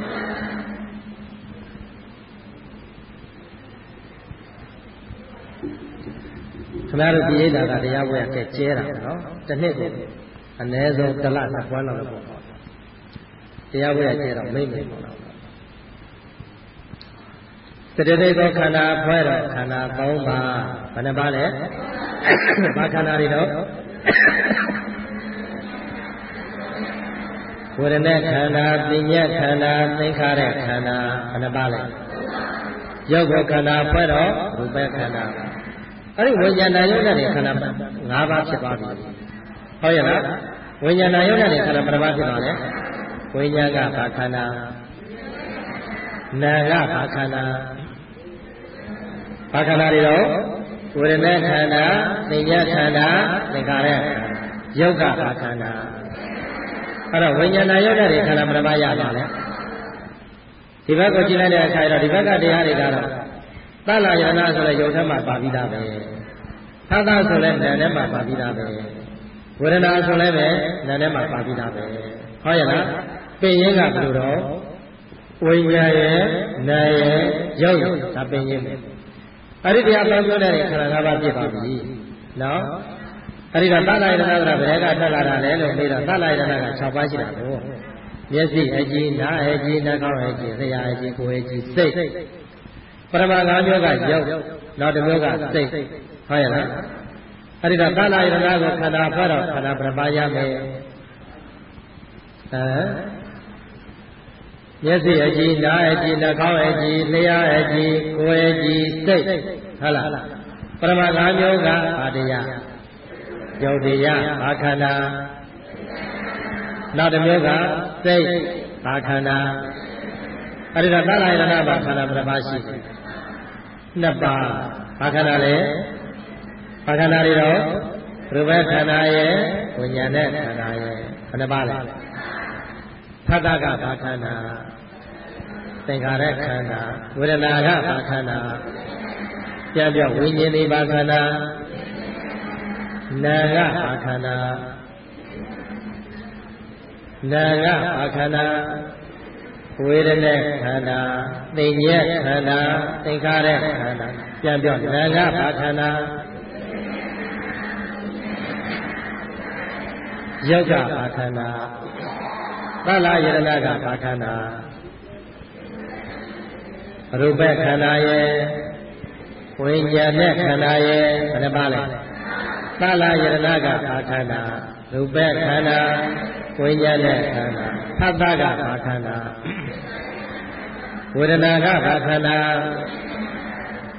Speaker 2: ခင်ဗျားတို့ဒီရိတ်တာကတရားပွဲကကျဲတာနော်တစ်နှစ်ကိုအနည်းဆုံးတစ်လနှစ်ပွဲလောက်ပေါ့တရားဝဲကျဲတော့မိမ့်မိမ့်ပေါ့နော်စေတသိက်ကိုခန္ဓာဖွဲ့တော့ခန္ဓာသုံးပါးဘယ်နှပါးလဲဘာခန္ဓာတွေတော့ဝေဒနာခန္ဓာပညာခန္ဓာသင်္ခါရခန္ဓာဘယ်နှပါးလဲရုပ်ကိုခန္ဓာဖွဲ့တော့ရူပခန္ဓာအဲ့ဒီဝိညာဏယုတ်နဲ့ခန္ဓာ၅ပါးဖြစ်သွားပြီဟုတ်ရဲ့လားဝိညာဏယုတ်နဲ့ခန္ဓာဘယ်နှပါးဖြစ်သွားလဲဝိညာဉ်ကဘာခန္ဓာနာကဘာခန္ဓာဘာခန္ဓာတွေတော့ဝေဒနာခန္ဓာသင်ညာခန္ဓာသင်္ခါရယုတ်ကဘာခန္ဓာအဲ့တော့ဝိညာဏယုတ်နဲ့ခန္ဓာဘယ်နှပါးရပါလဲဒီဘက်ကိုကြည့်လိုက်တဲ့အခါကျတော့ဒီဘက်ကတရားတွေကတော့သလယနာဆိုတဲ့ယုတ်ထဲမှာပါပြီးသားပဲသတ္တဆိုတဲ့နာထဲမှာပါပြီးသားပဲဝေဒနာဆိုလည်းပဲနာထဲမှာပါပြီးသားပဲဟုတ်ရဲ့လားပင်ရင်းကဘယ်လိုတော့ဝိညာဉ်ရဲ့နာရဲ့ရုပ်ရဲ့ဒါပင်ရင်းပဲအဲ့ဒီတရားပေါင်းပြောတဲ့ခန္ဓာ၅ပါးပြည့်ပါပြီနော်အဲ့ဒီတော့သလယနာကဘယ်ကတက်လာတာလဲလို့ပြီးတော့သလယနာက၆ပါးရှိတာကိုမျက်စိအကြည့်နားအကြည့်နှာခေါင်းအကြည့်လျှာအကြည့်ကိုယ်အကြည့်စိတ်ပရမ၅မျိုးကရုပ်နောက်တစ်မျိုးကစိတ်ဟုတ်ရဲ့လားအဲ့ဒီတော့သလယနာကိုခန္ဓာဖွဲ့တော့ခန္ဓာဘယ်ပါးရမယ်အဲမျက်စိအကြည့်နားအကြည့်နှာခေါင်းအကြည့်လျှာအကြည့်ကိုယ်အကြည့်စိတ်ဟုတ်လားပရမ၅မျိုးကဘာတရားယုတ်တရားဘာခန္ဓာနောက်တစ်မျိုးကစိတ်ဘာခန္ဓာအဲ့ဒီတော့သလယနာဘာခန္ဓာဘယ်ပါးရှိနှစ်ပါးဘာခန္ဓာလဲဘာခန္ဓာတွေတော့ရူပခန္ဓာရဲ့ဝိညာဉ်နဲ့ခန္ဓာရဲ့ဘယ်နှပါးလဲသတ္တကဘာခန္ဓာသင်္ခါရခန္ဓာဝေဒနာကဘာခန္ဓာပြန်ပြောဝိညာဉ်ဒီဘာခန္ဓာနာကဘာခန္ဓာနာကဘာခန္ဓာဝေဒနာခန္ဓာသင်ညက်ခန္ဓာသင်္ခါရခန္ဓာပြန်ပြောနာကဘာခန္ဓာယောဂဘာခန္ဓာသလယရဏကဘာခန္ဓာရူပခန္ဓာရဲ့ဝိညာဉ်နဲ့ခန္ဓာရဲ့ဘယ်နှပါလဲသလယရဏကဘာခန္ဓာရူပခန္ဓာဝိညာဉ်နဲ့ခန္ဓာသတ္တကဘာခန္ဓာဝေဒနာကဘာခန္ဓာ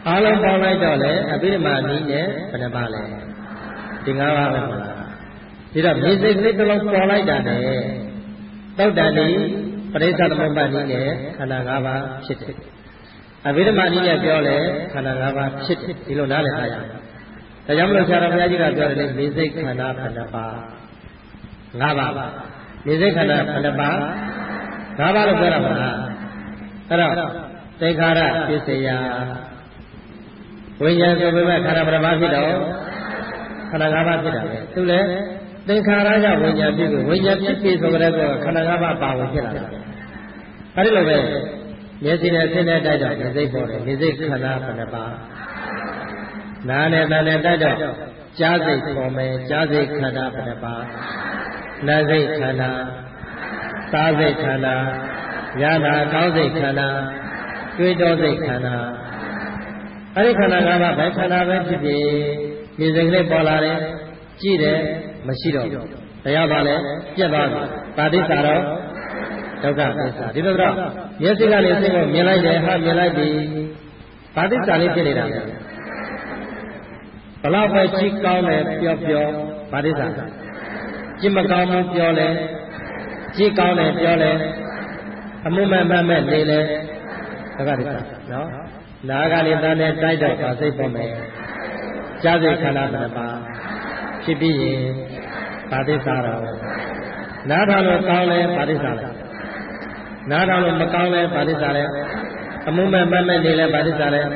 Speaker 2: အားလုံးပေါင်းလိုက်တော့လေအဘိဓမ္မာနည်းနဲ့ဘယ်နှပါလဲဒီ၅ပါးပဲမလားဒီတော့မြေစိတ်ကလေးတစ်လုံးပေါ်လိုက်တာနဲ့သုတ်တန်နည်းပရိစ္ဆသမုပ္ပါဒ်နည်းနဲ့ခန္ဓာ၅ပါးဖြစ်တယ်အဘိဓမ္မာနည်းနဲ့ပြောလဲခန္ဓာ၅ပါးဖြစ်တယ်ဒီလိုနားလည်ထားရအောင်ဒါကြောင့်မလို့ဆရာတော်ဘုရားကြီးကပြောတယ်လေမြေစိတ်ခန္ဓာဘယ်နှပါ၅ပါးမြေစိတ်ခန္ဓာဘယ်နှပါ၅ပါးလို့ပြောတာမလားအဲ့တော့သင်္ခါရပစ္စယဝိညာဉ်ဆိုပေမဲ့ခန္ဓာပရမဖြစ်တော့ခန္ဓာ၅ပါးဖြစ်တာပဲသူလည်းသင်္ခါရကြောင့်ဝိညာဉ်ဖြစ်ပြီးဝိညာဉ်ဖြစ်ပြီးဆိုကြတဲ့ကခန္ဓာ၅ပါးပါဝင်ဖြစ်လာတယ်အဲဒီလိုပဲမျက်စိနဲ့ဆင်းတဲ့တိုက်တော့မျက်စိပေါ်တယ်မျက်စိခန္ဓာဘယ်နှပါနားနဲ့တန်နဲ့တိုက်တော့ကြားစိတ်ပေါ်မယ်ကြားစိတ်ခန္ဓာဘယ်နှပါနားစိတ်ခန္ဓာစားစိတ်ခန္ဓာရတာကောင်းစိတ်ခန္ဓာတွေးတောစိတ်ခန္ဓာအဲဒီခန္ဓာ၅ပါးပဲခန္ဓာပဲဖြစ်ဖြစ်မြင်စိတ်လေးပေါ်လာတယ်ကြည့်တယ်မရှိတော့တရားပါလဲပြတ်သွားပြီပါတိစ္ဆာတော့ဒုက္ခသစ္စာဒီလိုတော့မျက်စိကလည်းစိတ်ကိုမြင်လိုက်တယ်ဟာမြင်လိုက်ပြီပါတိစ္ဆာလေးဖြစ်နေတာပဲဘလောက်ပဲကြည့်ကောင်းတယ်ပြောပြောပါတိစ္ဆာကြည့်မကောင်းဘူးပြောလဲကြည့်ကောင်းတယ်ပြောလဲအမှုမဲ့မဲ့မဲ့နေလဲဒုက္ခသစ္စာနော်နားကလည်းတန်းနဲ့တိုက်တော့ပါစိတ်ပေါ်မယ်ကြားစိတ်ခန္ဓာဘယ်နှပါဖြစ်ပြီးရင်ပါတိစ္ဆာတော့နားထောင်လို့ကောင်းလဲပါတိစ္ဆာလဲနားထောင်လို့မကောင်းလဲပါတိစ္ဆာလဲအမှုမဲ့မဲ့မဲ့နေလဲပါတိစ္ဆာလဲ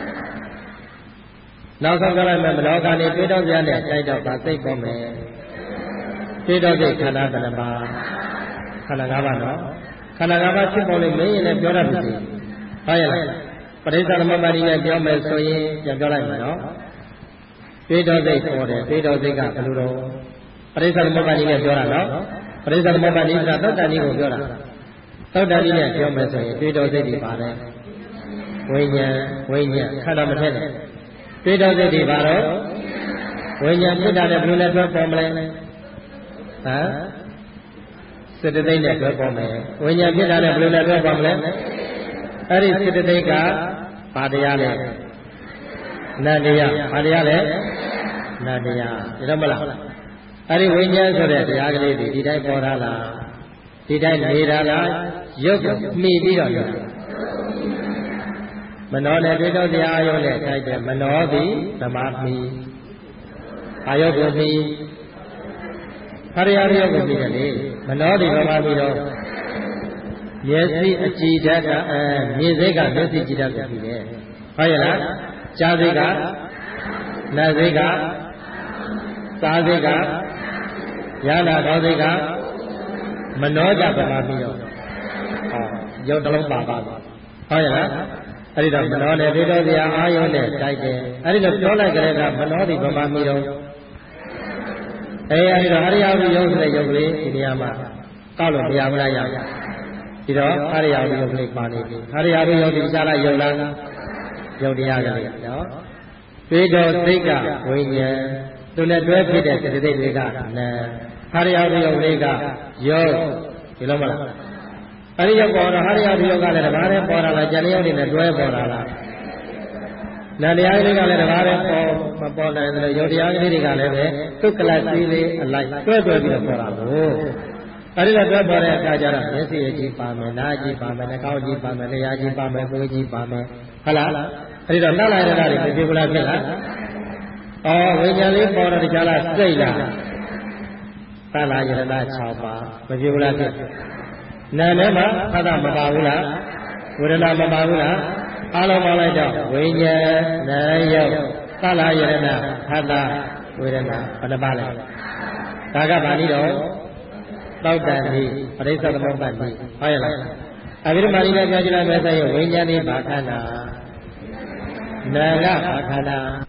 Speaker 2: နောက်ဆုံးကြလိုက်မယ်မလောကနေတွေးတော့ပြန်တဲ့တိုက်တော့ပါစိတ်ပေါ်မယ်တွေးတော့စိတ်ခန္ဓာဘယ်နှပါခန္ဓာ၅ပါးနော်ခန္ဓာ၅ပါးဖြစ်ပေါ်လို့မင်းရင်လည်းပြောတတ်ပြီဟုတ်ရဲ့လားပရိစ္ဆသမုပ္ပါဒိနဲ့ပြောမယ်ဆိုရင်ပြန်ပြောလိုက်မယ်နော်တွေးတော့စိတ်ပေါ်တယ်တွေးတော့စိတ်ကဘယ်လိုတော့ပရိစ္ဆသမုပ္ပါဒိနဲ့ပြောတာနော်ပရိစ္ဆသမုပ္ပါဒိဆိုတာသုတ်တန်နည်းကိုပြောတာသုတ်တန်နည်းနဲ့ပြောမယ်ဆိုရင်တွေးတော့စိတ်ဒီပါတယ်ဝိညာဉ်ဝိညာဉ်ခန္ဓာမထက်နဲ့တွေးတော့စိတ်ဒီပါတော့ဝိညာဉ်ဖြစ်တာနဲ့ဘယ်လိုလဲပြောပေါ်မလဲဟမ်စေတသိက်နဲ့ပြောပေါ်မယ်ဝိညာဉ်ဖြစ်တာနဲ့ဘယ်လိုလဲပြောပေါ်မလဲအဲ့ဒီစေတသိက်ကဘာတရားလဲနတ်တရားဘာတရားလဲနတ်တရားဒါတော့မလားအဲ့ဒီဝိညာဉ်ဆိုတဲ့တရားကလေးဒီဒီတိုင်းပေါ်လာလားဒီတိုင်းနေတာလားရုပ်မှီပြီးတော့နေတာမနောနဲ့တွေ့တော့တရားရုပ်နဲ့ထိုက်တယ်မနောသည်သမာမီအာယုကိုမီခရယာရုပ်ကိုမီတယ်လေမနောသည်သမာမီတော့မျက်စိအကြည်ဓာတ်ကအဲမြင်စိတ်ကမျက်စိကြည်ဓာတ်ကိုပြီးတယ်ဟုတ်ရဲ့လားကြားစိတ်ကနားစိတ်ကစားစိတ်ကရနာကောင်းစိတ်ကမနောကြပမာပြီးတော့ဟောရုပ်တစ်လုံးပါပါဟုတ်ရဲ့လားအဲ့ဒီတော့မနောနဲ့ဒိဋ္ဌိစရာအာယုန်နဲ့တိုက်တယ်အဲ့ဒီတော့ပြောလိုက်ကြတဲ့ကမနောဒီပမာပြီးတော့အဲအဲ့ဒီတော့အရိယာဝိယုတ်ဆိုတဲ့ယုတ်ကလေးဒီနေရာမှာကောက်လို့မရဘူးလားရဒီတော့အရိယာဝိယုတ်ကလေးပါနေပြီအရိယာဝိယုတ်ဒီစားလိုက်ယုတ်လားယုတ်တရားကလေးနော်တွေးတော်စိတ်ကဝိညာဉ်သူနဲ့တွဲဖြစ်တဲ့စေတသိက်တွေကနာဟာရယဝိယုတ်လေးကယုတ်ဒီလိုမလားအရိယပေါ်တော့ဟာရယဝိယုတ်ကလည်းတဘာနဲ့ပေါ်တာလားကျန်ရုပ်တွေနဲ့တွဲပေါ်တာလားနာတရားလေးကလည်းတဘာနဲ့ပေါ်မပေါ်နိုင်တယ်ယုတ်တရားလေးတွေကလည်းပဲသုက္ကလစီလေးအလိုက်တွဲတွဲပြီးတော့ပေါ်တာကိုအဲ့ဒီတော့တွဲပေါ်တဲ့အခါကျတော့မျက်စိအကြည့်ပါမယ်နားအကြည့်ပါမယ်နှာခေါင်းအကြည့်ပါမယ်လျှာအကြည့်ပါမယ်ကိုယ်အကြည့်ပါမယ်ဟုတ်လားအဲ့ဒီတော့လှလိုက်ရတာတွေမဖြစ်ဘူးလားဖြစ်လားအော်ဝိညာဉ်လေးပေါ်တော့တရားလားစိတ်လားသလာယရဏ၆ပါးမဖြစ်ဘူးလားဖြစ်နာနဲ့မှဖသမပါဘူးလားဝေဒနာမပါဘူးလားအားလုံးပါလိုက်တော့ဝိညာဉ်နာယုတ်သလာယရဏဖသဝေဒနာဘယ်နှပါလဲဒါကဘာနည်းတော့သောတန်နည်းပရိစ္ဆသမုပ္ပါဒ်နည်းဟုတ်ရဲ့လားအဘိဓမ္မာနည်းနဲ့ပြောကြည့်လိုက်မယ်ဆိုရင်ဝိညာဉ်ဒီဘာခန္ဓာနာကဘာခန္ဓာ